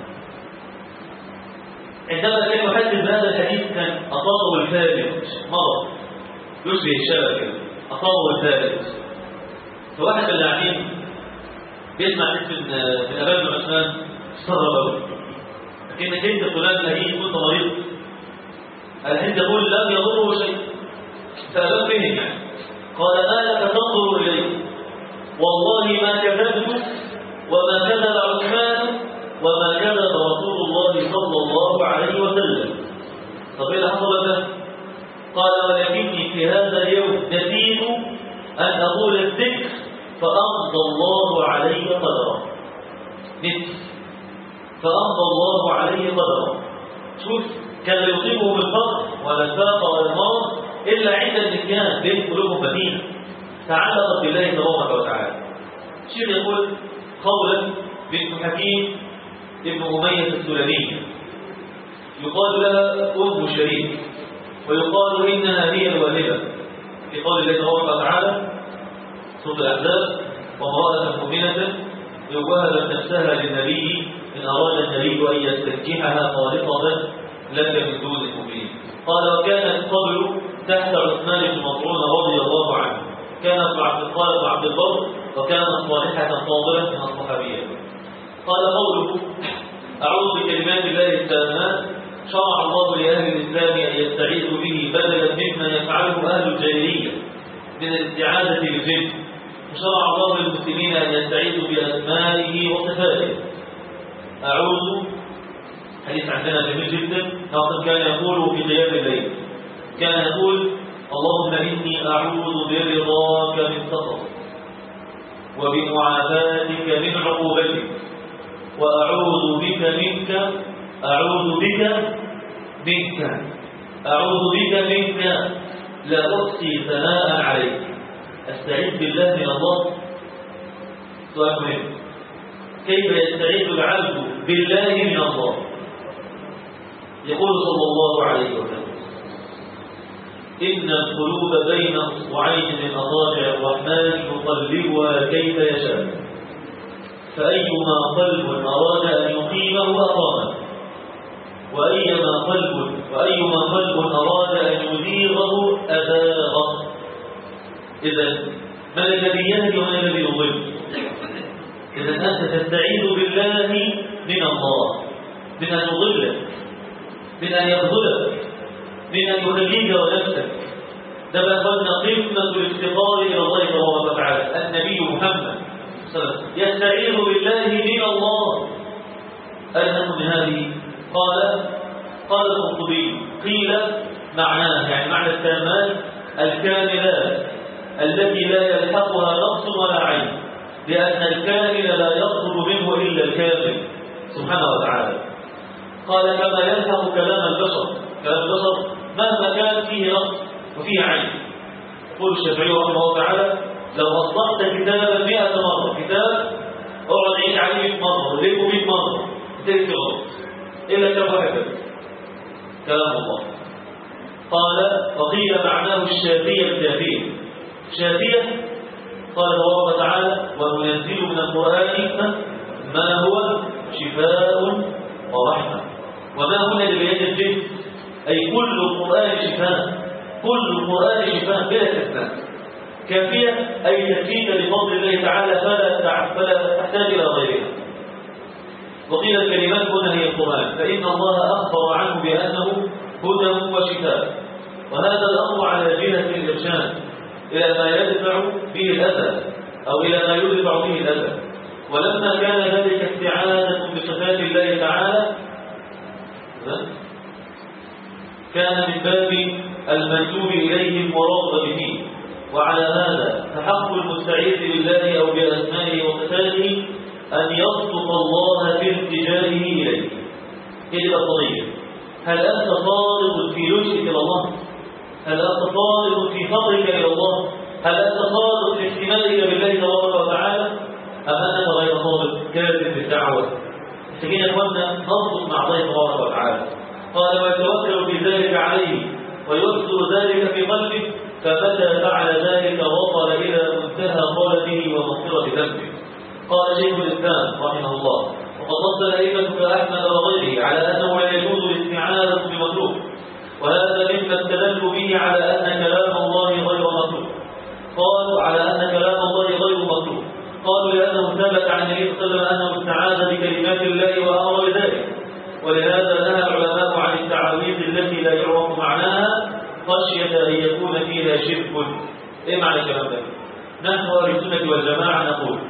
عندما كان يحدث بهذا الحديث كان أصابه الفارج، مرض يشبه الشبكة، أصابه الفارج، فواحد من اللاعبين بيسمع اسم من أبان بن عثمان استغرب أوي، لكنك أنت فلان الحديث كنت مريض، الحديث يقول لم يضره شيء، فأبان فهم يعني، قال ما لك تنظر إليه، والله ما كذبت وما كذب عثمان وما كذب رسول الله صلى الله عليه وسلم. طب ايه اللي حصل ده؟ قال ولكني في هذا اليوم نسيت ان اقول الذكر فامضى الله علي قدرا، نسي فامضى الله علي قدرا. شوف، كان لا يصيبه بالفقر ولا الفاقه ولا المرض الا عند النسيان، بين قلوبهم مدينه تعلقت بالله تبارك وتعالى. الشيخ يقول قولا بنت حكيم ابن أمية السلمية يقال لها أم شريك، ويقال إنها هي الوالدة، في قول الله تبارك وتعالى سورة الأحزاب وامرأة مؤمنة لو وهبت نفسها للنبي إن أراد النبي أن يستنكحها خالصة لك من دون المؤمنين. قال وكانت قبل تحت عثمان بن مطعون رضي الله عنه، كانت قال عبد البر وكانت صالحة فاضلة من الصحابية. قال قوله أعوذ بكلمات الله التامات، شرع الله لأهل الإسلام أن يستعيذوا به بدلا مما يفعله أهل الجاهلية من الاستعاذة بالجن، وشرع الله للمسلمين أن يستعيذوا بأسمائه وصفاته. أعوذ، حديث عندنا جميل جدا، ناصر كان يقول في قيام الليل، كان يقول اللهم إني أعوذ برضاك من سخطك وبمعافاتك من عقوبتك وأعوذ بك منك، أعوذ بك منك، أعوذ بك منك، لا أحصي ثناء عليك. أستعيذ بالله من الله. سؤال مهم، كيف يستعيذ العبد بالله من الله؟ يقول صلى الله عليه وسلم إن القلوب بين أصبعين من أصابع الرحمن يقلبها كيف يشاء، فأيما قلب أراد أن يقيمه أقامه، وأيما قلب أراد أن يزيغه أزاغه. إذا من الذي يهدي ومن الذي يضل؟ إذا أنت تستعيذ بالله من الله، من أن يضلك، من أن يخذلك، من أن يخليك ونفسك. ده بقى قلنا قمة الافتقار إلى الله تبارك وتعالى. النبي محمد يستعيذ بالله من الله. أين من هذه؟ قال القرطبي قيل معناه، يعني معنى التامات الكاملات التي لا يلحقها نقص ولا عيب، لأن الكامل لا يطلب منه إلا الكامل سبحانه وتعالى. قال كما يلحق كلام البشر، كلام البشر مهما كان فيه نقص وفيه عيب. يقول الشافعي رحمه الله تعالى: لو أصدقت كتابا 100 مرة، كتاب اقعد عيد عليه 100 مرة وليه 100 مرة تكتب غلط إلا كم واحد بس. كلام الله. قال: وقيل معناه الشافية الكافية. شافية قال الله تعالى: وننزل من القرآن ما هو شفاء ورحمة. وما هنا لبيان الجنس، أي كل القرآن شفاء، كل القرآن شفاء بلا استثناء. كافية أي تكفيك بفضل الله تعالى فلا تحتاج إلى غيرها. وقيل الكلمات هنا هي القرآن، فإن الله أخبر عنه بأنه هدى وشفاء، وهذا الأمر على جهة الإرشاد إلى ما يدفع به الأذى أو إلى ما يدفع به الأذى. ولما كان ذلك استعانة بصفات الله تعالى كان من باب المندوب إليهم ورغب فيه. وعلى هذا فحق المستعيذ بالله أو بأسمائه وصفاته أن يصدق الله في التجاره إليه. إلى القضية: هل أنت صادق في لجئك إلى الله؟ هل أنت صادق في فضلك إلى الله؟ هل أنت صادق في احتمالك بالله تبارك وتعالى؟ أم أنك غير صادق كاذب في الدعوة؟ محتاجين يا إخواننا نصدق مع الله تبارك وتعالى. قال: ويتوكل في ذلك عليه ويبصر ذلك في قلبه، فمتى فعل ذلك وصل إلى منتهى طلبه ومغفرة ذنبه. قال شيخ الإسلام رحمه الله: وقد نص الأئمة كأحمد وغيره على أنه لا يجوز الاستعانة بمخلوق، وهذا مما استدلوا به على أن كلام الله غير مخلوق. قالوا على أن كلام الله غير مخلوق، قالوا لأنه ثبت عن النبي صلى الله عليه وسلم أنه استعاذ بكلمات الله وأمر بذلك. ولهذا نهى العلماء عن التعاويذ التي لا يعرف معناها خشية أن يكون فيها شرك. إيه معنى الكلام ده؟ نحن أهل السنة والجماعة نقول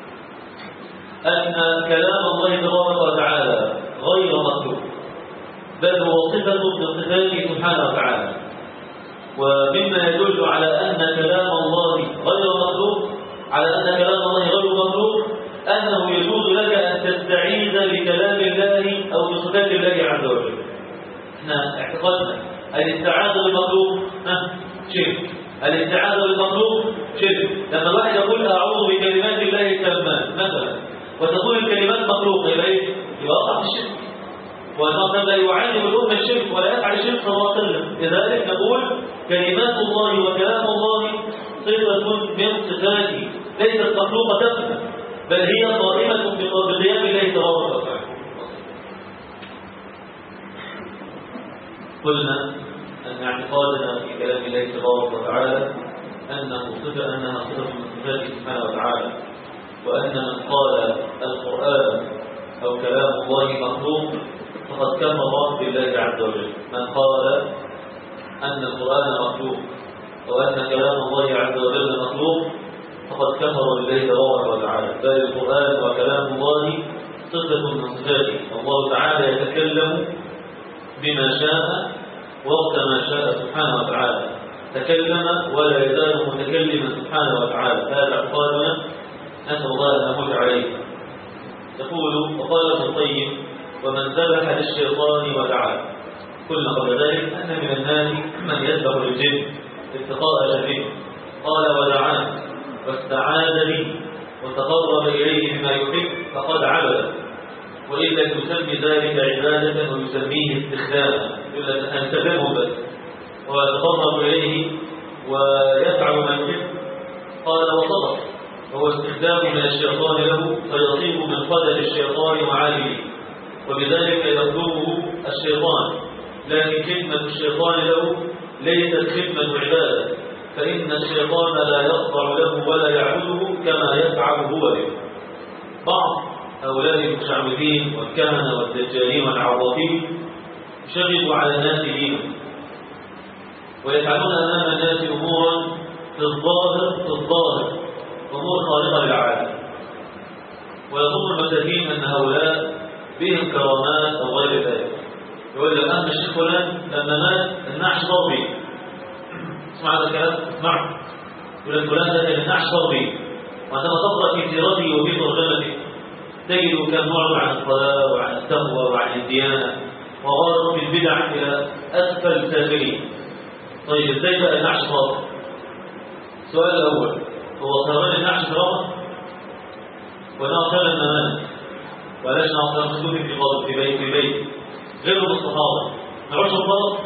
أن كلام الله تبارك وتعالى غير مخلوق، بل هو صفة من صفاته سبحانه وتعالى. ومما يدل على أن كلام الله غير مخلوق، أنه يجوز لك أن تستعيذ بكلام الله أو بصفات الله عز وجل. احنا اعتقدنا الاستعاذة بالمخلوق شرك، الاستعاذة بالمخلوق شرك. لما الواحد يقول أعوذ بكلمات الله التامات مثلا وتقول الكلمات مخلوقة يبقى إيه؟ يوقع في الشرك. وأنه لا يعاني بالأمة الشرك ولا يفعل الشرك صلى الله عليه وسلم. لذلك نقول كلمات الله وكلام الله صفة من صفاته ليست مخلوقة تبنى، بل هي قائمة بقيام الله تبارك وتعالى. قلنا أن اعتقادنا في كلام الله تبارك وتعالى أنها صفة من صفاته سبحانه وتعالى، وأن من قال القرآن أو كلام الله مخلوق فقد كفر بالله عز وجل. من قال أن القرآن مخلوق وأن كلام الله عز وجل مخلوق فقد كفر بالله تبارك وتعالى. بل القرآن وكلام الله صفة من صفاته، الله تعالى يتكلم بما شاء وقت ما شاء سبحانه وتعالى، تكلم ولا يزال متكلما سبحانه وتعالى. هذا اعتقادنا نسأل الله أن نموت عليه. يقول وقال ابن القيم: ومن ذبح للشيطان ودعا. قلنا قبل ذلك أن من الناس من يذبح للجن اتقاء شفيه، قال ودعاه واستعاذ به وتقرب إليه بما يحب فقد عبد، وإلا يسمي ذلك عبادة ويسميه استخداما، إلا أن تفهمه بس ويتقرب إليه ويفعل ما يحب. قال وصدق، هو استخدام من الشيطان له فيصيب من قدر الشيطان وعالمه، وبذلك يطلبه الشيطان. لكن خدمة الشيطان له ليست خدمة عبادة، فإن الشيطان لا يخضع له ولا يعبده كما يفعل هو به. بعض هؤلاء المشعوذين والكهنة والدجالين والعرافين يشغلوا على الناس دينهم، ويفعلون أمام الناس أمورا في الظاهر أمور خارقة للعادة، ويظن المساكين أن هؤلاء بهم كرامات أو غير ذلك. يقول لك أهم الشيخ فلان لما مات النعش ضربي، اسمع هذا الكلام، اسمع، يقول لك فلان ده النعش ضربي. وعندما تقرأ في سيرته وفي ترجمته تجد كم معرض عن الصلاة وعن التقوى وعن الديانة، وغاروا في البدع إلى أسفل سافلين. طيب ازاي بقى النعش صار؟ السؤال الأول، هو كمان النعش كرامة؟ وأنه كان الأمان ولاش نعطيه في قبل في بيت غير الصحابة نعوش الضغط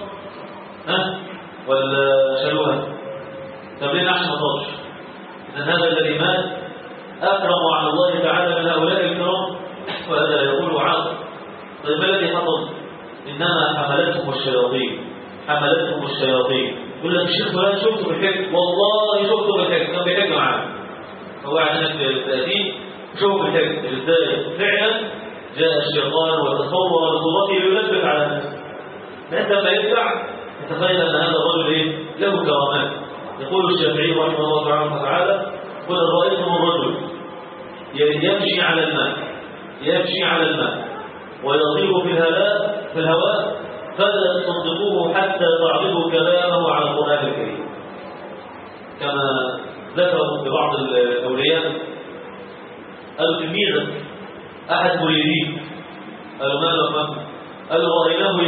ولا شالوها؟ طب ليه نعش ما طارش؟ إن هذا الذي مات أكرم على الله تعالى من هؤلاء الكرام وهذا لا يقول عاقل. طيب ما الذي حصل؟ إنما حملتهم الشياطين يقول لك الشيخ فلان شفته بالحج، والله شفته بالحج، كان بيحج معانا هو عشان التأثير شوفوا بالحج ازاي فعلا جاء الشيطان وتصور بصورته ليلبس على الناس. فأنت لما يرجع تتخيل أن هذا الرجل له كرامات. يقول الشافعي رحمه الله تعالى قل رأيتم الرجل يمشي على الماء ويطير في الهواء فلا تصدقوه حتى تعرضوا كلامه على القرآن الكريم. كما ذكروا في بعض الأولياء قالوا تلميذا أحد مريدين قالوا ما له قالوا رأيناه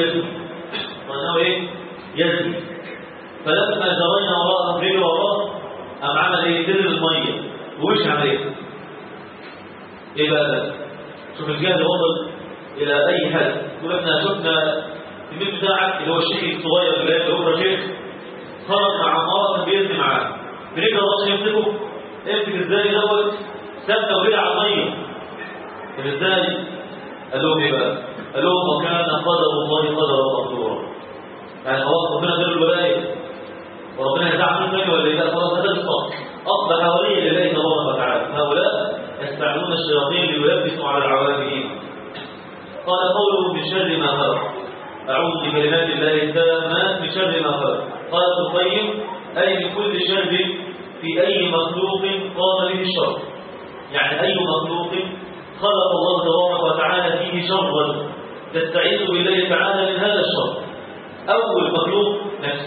يزني فلما جرينا وراءه رجل وراه أم عمل سر المية ومش عمل ايه بقى ده؟ شوف الجهل وصل إلى أي حد. يقول احنا شفنا الميل بتاعك اللي هو الشيخ الصغير اللي هو شيخ خرج مع مرة بيرمي معاه بنقدر الله يمسكه امسك ازاي دوت سابنا وبيع على المية ازاي؟ قال لهم ايه بقى؟ قال لهم وكان قدر الله قدرا مقدورا. يعني خلاص ربنا دار الولاية وربنا يدعم منه ولا لا خلاص هذا الصف أصبح وليا لله تبارك وتعالى. هؤلاء يستعملون الشياطين ليلبسوا على العوامين. قال قوله من شر ما خلق أعوذ بكلمات الله التامات من شر ما خلق. قال ابن القيم أي من كل شر في أي مخلوق قام به الشر، يعني أي مخلوق خلق الله تبارك وتعالى فيه شرا تستعيذ بالله تعالى من هذا الشر. أول مخلوق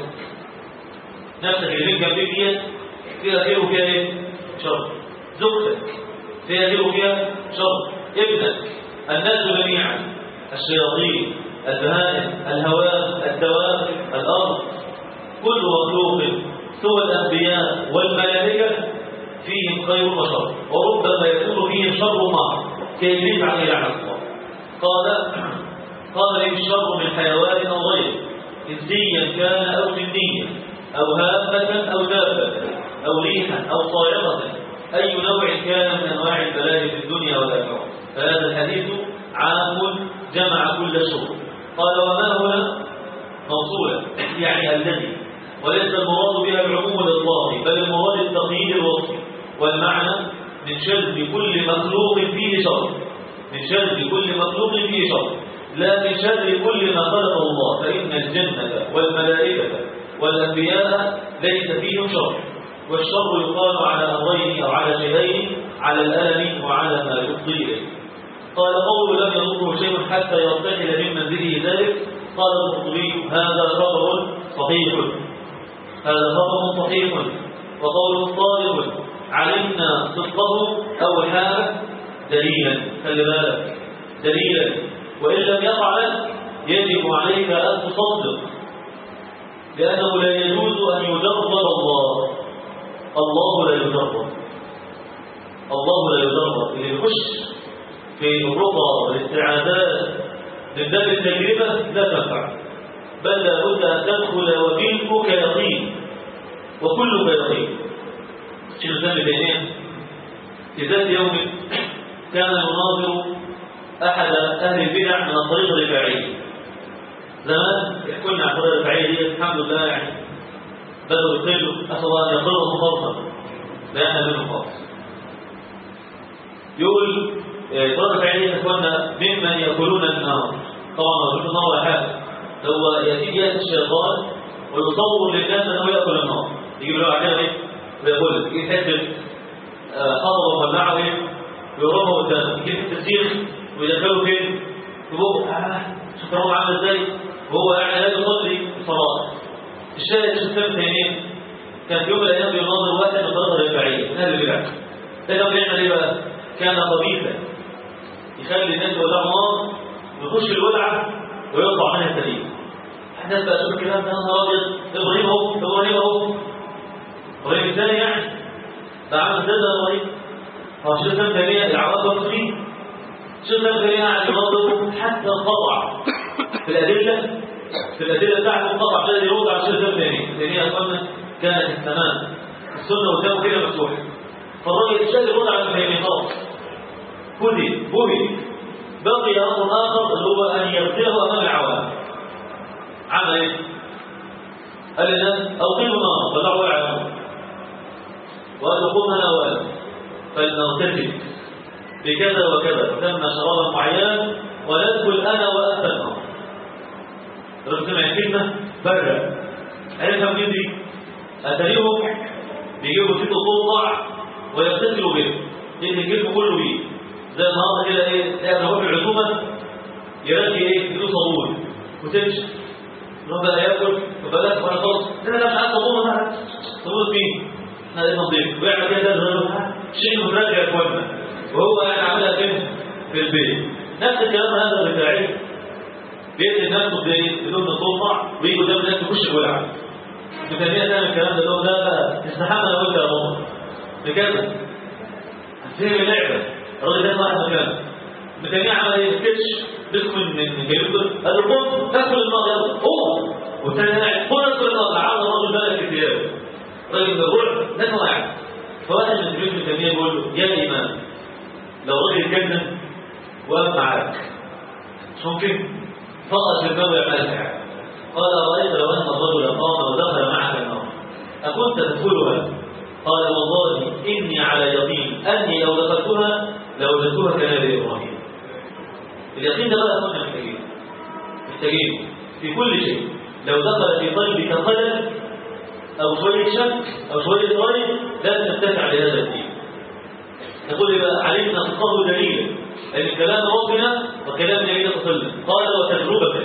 نفسك اللي بين جنبك فيها خير وفيها ايه؟ شر. زوجتك فيها خير وفيها شر. ابنك، الناس جميعا، الشياطين، البهائم، الهوام، الدواب، الأرض، كل مخلوق سوى الأنبياء والملائكة فيهم خير وشر، وربما يكون فيهم شر معه كإبليس عليه لعنة الله. قال لي الشر من حيوان أو غيره إنسيا كان أو جنيا أو هامة أو دابة أو ريحا أو طائرة أي نوع كان من أنواع البلاء في الدنيا والآخرة. فهذا الحديث عام جمع كل شر. قال وما هنا موصولة يعني الذي، وليس المراد بها العموم الإطلاقي بل المراد التقييد الوصفي. والمعنى من شر كل مخلوق فيه شر، من شر كل مخلوق فيه شر، لا من شر كل ما خلق الله، فإن الجنة والملائكة والأنبياء ليس فيهم شر. والشر يقال على أمرين أو على شيئين، على الألم وعلى ما يفضي إليه. قال قول لم يضره شيء حتى يرتحل من منزله ذلك. قال القرطبي هذا خبر صحيح، هذا خبر صحيح وقول صادق علمنا صدقه أو حاله دليلا، خلي بالك دليلا، وإن لم يفعل يجب عليك أن تصدق، لأنه لا يجوز أن يجرب الله. الله لا يجرب، الله لا يجرب. اللي يخش في الرقى والاستعاذات من باب التجربة لا تنفع، بل لابد أن تدخل وملكك يقين وكلك يقين. شيخ الإسلام ابن تيمية في ذات يوم كان يناظر أحد أهل البدع من الطريق الرفاعي. زمان يحكوا لنا عن الطريق الرفاعي دي الحمد لله يعني بدأوا يقولوا أسأل الله أن يقرهم فرصا بيانا منهم خالص. يقول الطريق الرفاعي دي إخواننا ممن يأكلون النار. طبعا ما يأكلون النار ولا حاجة، هو يأتي الشيطان ويصور للناس أنه يأكل النار، يجيب له عجلة ايه ويقول يجيب حتة حطبة ومولعة ويرمى قدامه، يجيب حتة سيخ ويدخله فين؟ في بقه. شوف هو عامل ازاي وهو يعني لا يصلي الصلاة. الشاهد الإسلام ثانيا كان في يوم من الأيام بيناظر واحد من الطريقة الرفاعية من أهل البدع. ده كان بيعمل ايه بقى؟ كان خبيثا، يخلي الناس يولعوا نار ويخش الولعة ويطلع منها سليم. احنا بقى شوف الكلام ده، نهار ابيض، ابراهيم اهو ابراهيم الثاني يعني ده عمل ازاي ده ابراهيم؟ هو شوف كام ثانيه العوام مصريين، شوف كام ثانيه قاعد يناظر حتى انقطع في الادله بتاعته، انقطع بدأ يرد على شوف كام ثانيه اخوانا كانت تمام، السنه قدامه كده مفتوحه، فالراجل شال يرد على الثانيه خلاص بوهي. بقي امر اخر اللي هو ان يرجعه امام العوام. عمل ايه؟ قال للناس اوقدوا النار فدعوا العوام وقالوا قم انا وانا فلنغتسل بكذا وكذا وتم شرابا معينا وندخل انا وانت النار. الرجل سمع كلمه برا عرفها منين دي؟ اتاريهم بيجيبوا ست ضلع ويغتسلوا به، لان الجسم كله بيه زي النهارده كده ايه، تلاقي هو في العزومه يرجي ايه يدوس صابون وتمشي نروح بقى ياكل فبلاش وانا خالص انا مش عارف صابون مين؟ احنا ايه نضيف ويعمل كده ده شيء مراجع يا اخوانا، وهو يعني عاملها فين؟ في البيت. نفس الكلام هذا بتاعي بيقتل نفسه بدون الضلع ويجي قدام الناس يخش الولع. مكانيه تعمل الكلام ده لو ده بقى استحمى لو انت يا بابا بكذا هتفهم اللعبه. الراجل ده واحد مكانه مكانيه عمل ايه؟ سكتش بيسكن من جيبه قال له قم تاكل النار يلا قوم، والثاني قاعد قم تاكل النار لعل الراجل بلد في ثيابه راجل بالرعب ناس واحد. فواحد من تلميذ مكانيه بيقول له يا امام لو راجل يتكلم واقف معاك مش ممكن فقط في الباب يعملها يعني. قال أرأيت لو أن الرجل قام ودخل معك النار أكنت تدخلها؟ قال والله إني على يقين أني لو دخلتها لوجدتها كنبي إبراهيم. اليقين ده بقى كنا محتاجين في كل شيء. لو دخل في قلبك خلل أو شوية شك أو شوية ريب لا تتبع لهذا الدين. نقول بقى علمنا فقه دليلا أن كلام ربنا وكلام النبي صلى الله عليه وسلم قال وتجربة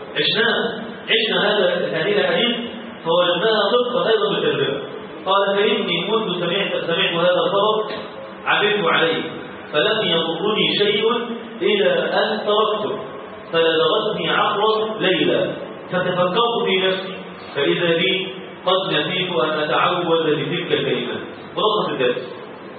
عشنا هذا الحديث فوجدناها صدقا ايضا بالتجربه. قال فاني منذ سمعت هذا الخبر عملت عليه فلم يضرني شيء الى ان تركته فلدغتني عقرب ليلا فتفكرت في نفسي فاذا بي قد نسيت ان اتعود بتلك الكلمات. ملخص الدرس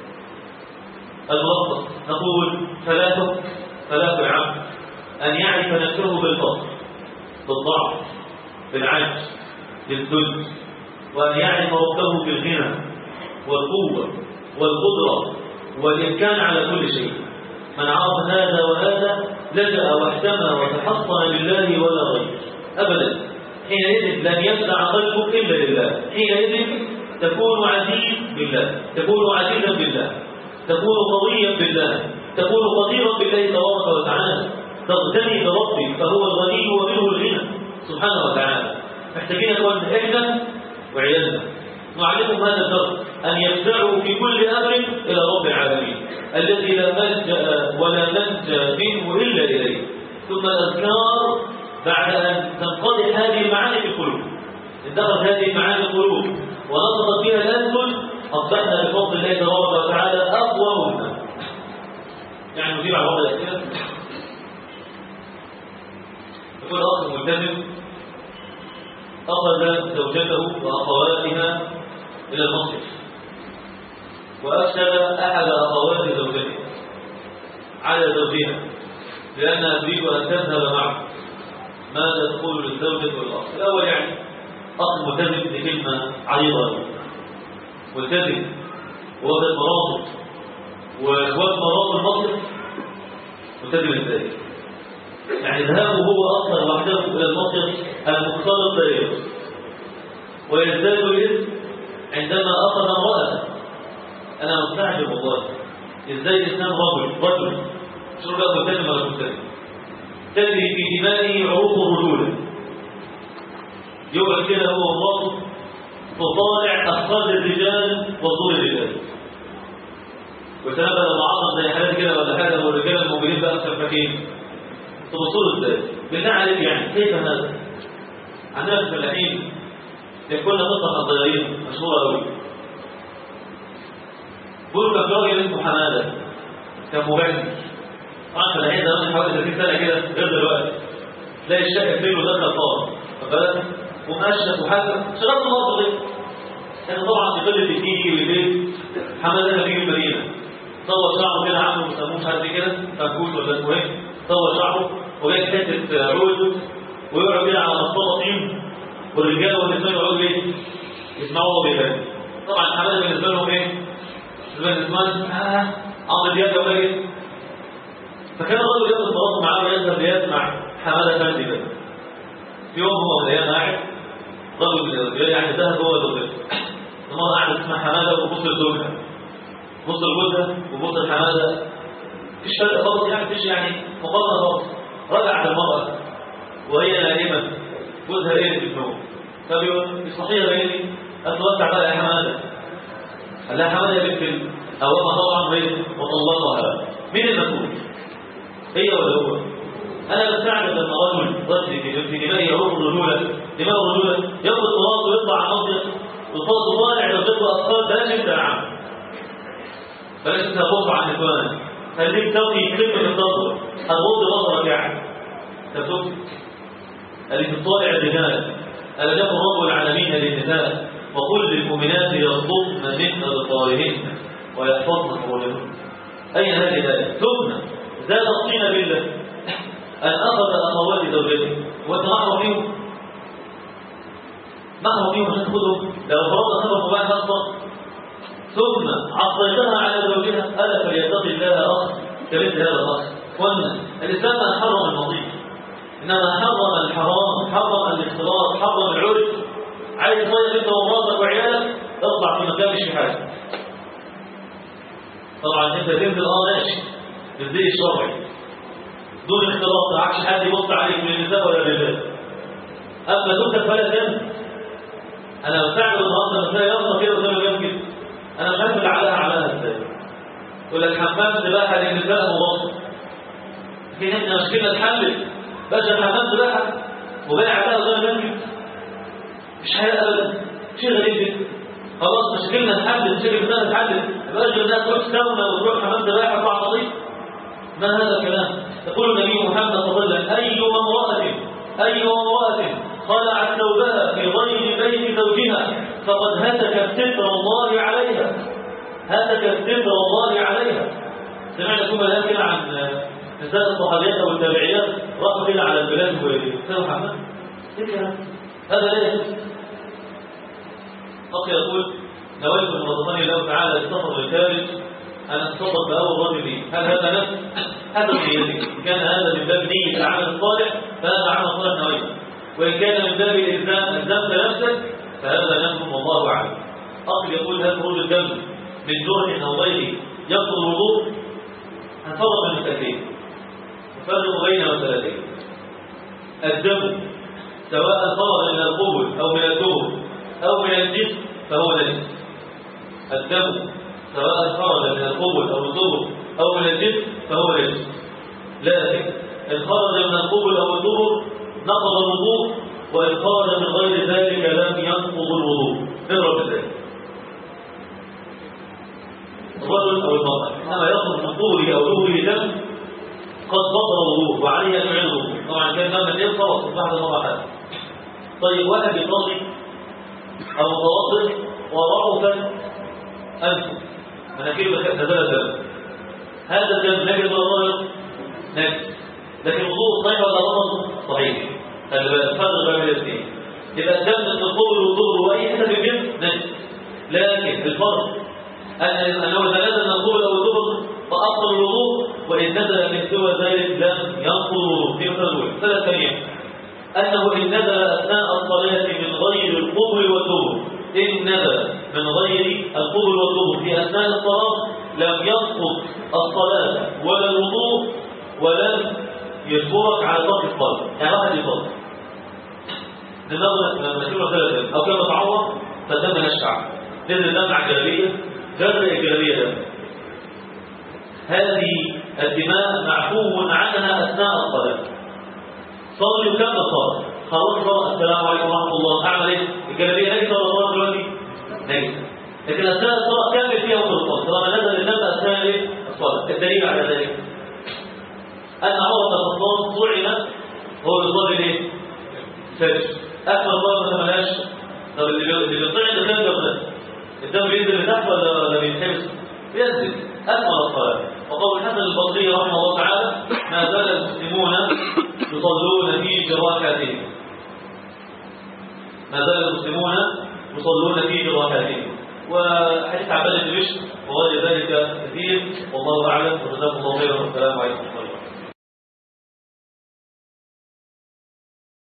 الملخص نقول ثلاث العبد ان يعرف نفسه بالفضل بالضعف بالعجز بالذل، وأن يعرف ربه بالغنى والقوة والقدرة والإمكان على كل شيء. من عرف هذا وهذا لجأ واحتمى وتحصن لله ولا غير أبدا. حينئذ لن يخدع قلبك إلا لله، حينئذ تكون عزيز بالله، تكون عزيزا بالله، تكون قويا بالله، تكون قديرا بالله تبارك وتعالى، تغتني بربك فهو الغني ومنه الغنى سبحانه وتعالى. محتاجين يا اخوان احنا وعيالنا نعلمهم هذا الدرس ان يرجعوا في كل امر الى رب العالمين الذي لا ملجا ولا منجا منه الا اليه. ثم الاذكار بعد ان تنقضي هذه المعاني في القلوب، اندخلت هذه المعاني في القلوب ونطقت بها الالسن اصبحنا بفضل الله تبارك وتعالى اقوى منا. يعني نجيب على بعض الاسئله. يقول اخ ملتزم اخذ زوجته واخواتها الى المصيف وافسد احد اخوات زوجته على زوجها لانها تريد ان تذهب معه. ماذا تقول للزوجه والاخ؟ الاول يعني اخ ملتزم بكلمه عريضه، ملتزم وواخد مراتب واخوات مراته المصيف، ملتزم ازاي؟ يعني ذهابه هو اصلا وحده الى المصيف المختلط بالرزق ويزداد الاثم عندما اخذ امراته. انا مستعجب والله ازاي الانسان رجل شو بقى ملتزم ولا ملتزم تجري في دمائه عروق الرجوله، يقعد كده هو ومراته تطالع افخاذ الرجال وطول الرجال، وسلام بقى معاصر زي حالات كده ولا حاجه والرجال الموجودين بقى مسفكين تبصوا ازاي؟ بالله عليك يعني كيف هذا؟ عندنا في الفلاحين يكون قصه الضيارين مشهوره قوي. بيقولوا كان راجل اسمه حماده كان مغني طبعا الفلاحين زمان حوالي 30 سنه كده غير دلوقتي. تلاقي الشقه فين ودخل طار فبالك ومنشف وحاجه شغال النهارده غير كان طبعا في قله الدين والبيت حماده نبي المدينه طور شعره كده عامله بيسموه مش عارف كده فكوش ولا اسمه ايه طور شعره وجاي كاتب عود ويقعد كده على مصطبه طين والرجال والنساء يقعدوا ايه يسمعوا وهو بيغني طبعا حماده بالنسبه لهم ايه بالنسبه لهم عمرو دياب ولا ايه فكان الرجل ياخد مراته معاه ويذهب ليسمع حماده فندي ده في يوم هو والايام قاعد رجل يعني ذهب هو وزوجته المرأة قاعدة تسمع حماده وبص لزوجها بص لجوزها وبص لحماده مفيش فرق خالص يعني مفيش يعني مقارنه خالص رجعت المرأة وهي نائمة جوزها ايه في النوم فبيقول صحيح بيني اتوسع بقى يا حماده قال لها حماده يا بنت اوامها طبعا هي وطلقها مين المسؤول؟ هي ولا هو؟ انا بستعجب لما رجل في دماغه يروح الرجوله دماغ الرجوله ياخد مراته ويطلع على المصيف وصوته طالع يرزقه اطفال بلاش انت يا عم بلاش انت تبص على النسوان خليك توقي كلمه التصور هتغض بصرك يعني تبص قال في الطالع الرجال ألا جاء رب العالمين للنساء وقل للمؤمنات يغضضن من أبصارهن ويحفظن فروجهن أين هذه الآية؟ ثم زاد الطين بالله أن أخذ أخوات زوجته وأنت محرم فيهم عشان تاخذهم لو فرضنا خبر مباح أصلا ثم عصيتها على زوجها ألا فليتقي الله أخ كمثل هذا الأخ وأن الإسلام أن حرم المضيق إنما حرم الحرام حرم الاختلاط حرم العرف عايز تصير انت ومراتك وعيالك اطلع في مكان مش في حاجه طبعا انت تنزل ماشي بالزي الشرعي دون اختلاط ما عادش حد يبص عليك من النساء ولا الرجال اما زوجتك فلا تنسى انا بستعمل النهارده النساء يلا كده قدام الجنب انا مش عارف عليها ازاي يقول لك حمام سباحه للنساء مبسط في احنا مشكله اتحلت باشا حمام سباحه وبايع عليها قدام الجنب مش حاجه ابدا شيء غريب جدا خلاص مشكلنا اتحلت مشكله الناس اتحلت يبقى الناس تروح ساونا وتروح حمام سباحه وتطلع طريق ما هذا الكلام يقول النبي محمد صلى الله عليه وسلم اي امراه خلعت ثوبها في غير بيت زوجها فقد هتكت ستر الله عليها سمعنا كما الان كده عن نساء الصحابيات او التابعيات راحوا كده على البلاد وسالوا حمام ايه الكلام هذا لا يجوز أخي يقول نويت من رضواني الله تعالى السفر للخارج أن أتصدق بأول رجل لي هل هذا نفس؟ هذا نيتي إن كان هذا من باب نية العمل الصالح فهذا عمل صالح نويت وإن كان من باب الإلزام ألزمت نفسك فهذا نفس والله أعلم أخي يقول هل خروج الدم من جرح أو غيره يقضي الوضوء هنفرق من مسألتين نفرق بين مسألتين الدم سواء خرج من القبل أو من الدبر أو من الجسم فهو نجس الدم سواء خرج من القبل أو الدبر أو من الجسم فهو نجس لكن إن خرج من القبل أو الدبر نقض الوضوء وإن خرج من غير ذلك لم ينقض الوضوء نضرب ذلك الرجل أو المرأة إنما يخرج من قبله أو دبره دم قد بطل الوضوء وعليه أن يعيد الوضوء طبعا كان لما الليل خلاص بعد المرة طيب واحد يصلي أو متوضئ وضعف أنفه مناخيره نزل الدم هذا الدم نجد ولا غير نجد لكن الوضوء صحيح ولا غلط صحيح خلي بالك فرق بين الاثنين يبقى الدم من القبل والدبر واي حته في الجسم نجد لكن الفرق انه اذا نزل من القبل او الدبر فابطل الوضوء وان نزل من سوى ذلك لم ينقض الوضوء في مثال الاول المساله الثانيه انه ان نزل اثناء الصلاه من غير القبل والدبر إن نزل من غير القبل والدبر في أثناء الصلاة لم يسقط الصلاة ولا الوضوء ولم يجبرك على ترك الصلاة يعني واحد يصلي لنظر لما تكون ثلاثة أو كما تعور فالدم نشع نزل دم على الجلابية جرى الجلابية دم هذه الدماء معفو عنها أثناء الصلاة صلي وكمل الصلاة خلاص بقى السلام عليكم ورحمه الله اعمل ايه الجلابيه نجسه ولا صلاه دلوقتي نجسه لكن اثناء الصلاه كمل فيها وقت الصلاه طالما نزل الدم اثناء الصلاه الدليل على ذلك ان عمر بن الخطاب طعن هو بيصلي ليه؟ الفجر. أكمل الله ما ملاش. طب اللي بيطلع الدم ده الدم بينزل لتحت ولا بيتحبس؟ بينزل. أكمل الصلاة. وقول الحسن البصري رحمه الله تعالى: ما زال المسلمون يصلون في جراحاتهم. ما زال المسلمون يصلون في جراحاتهم. وحديث عباد بن بشر وغير ذلك كثير، والله أعلم، وجزاكم الله خيرا، والسلام عليكم ورحمة الله.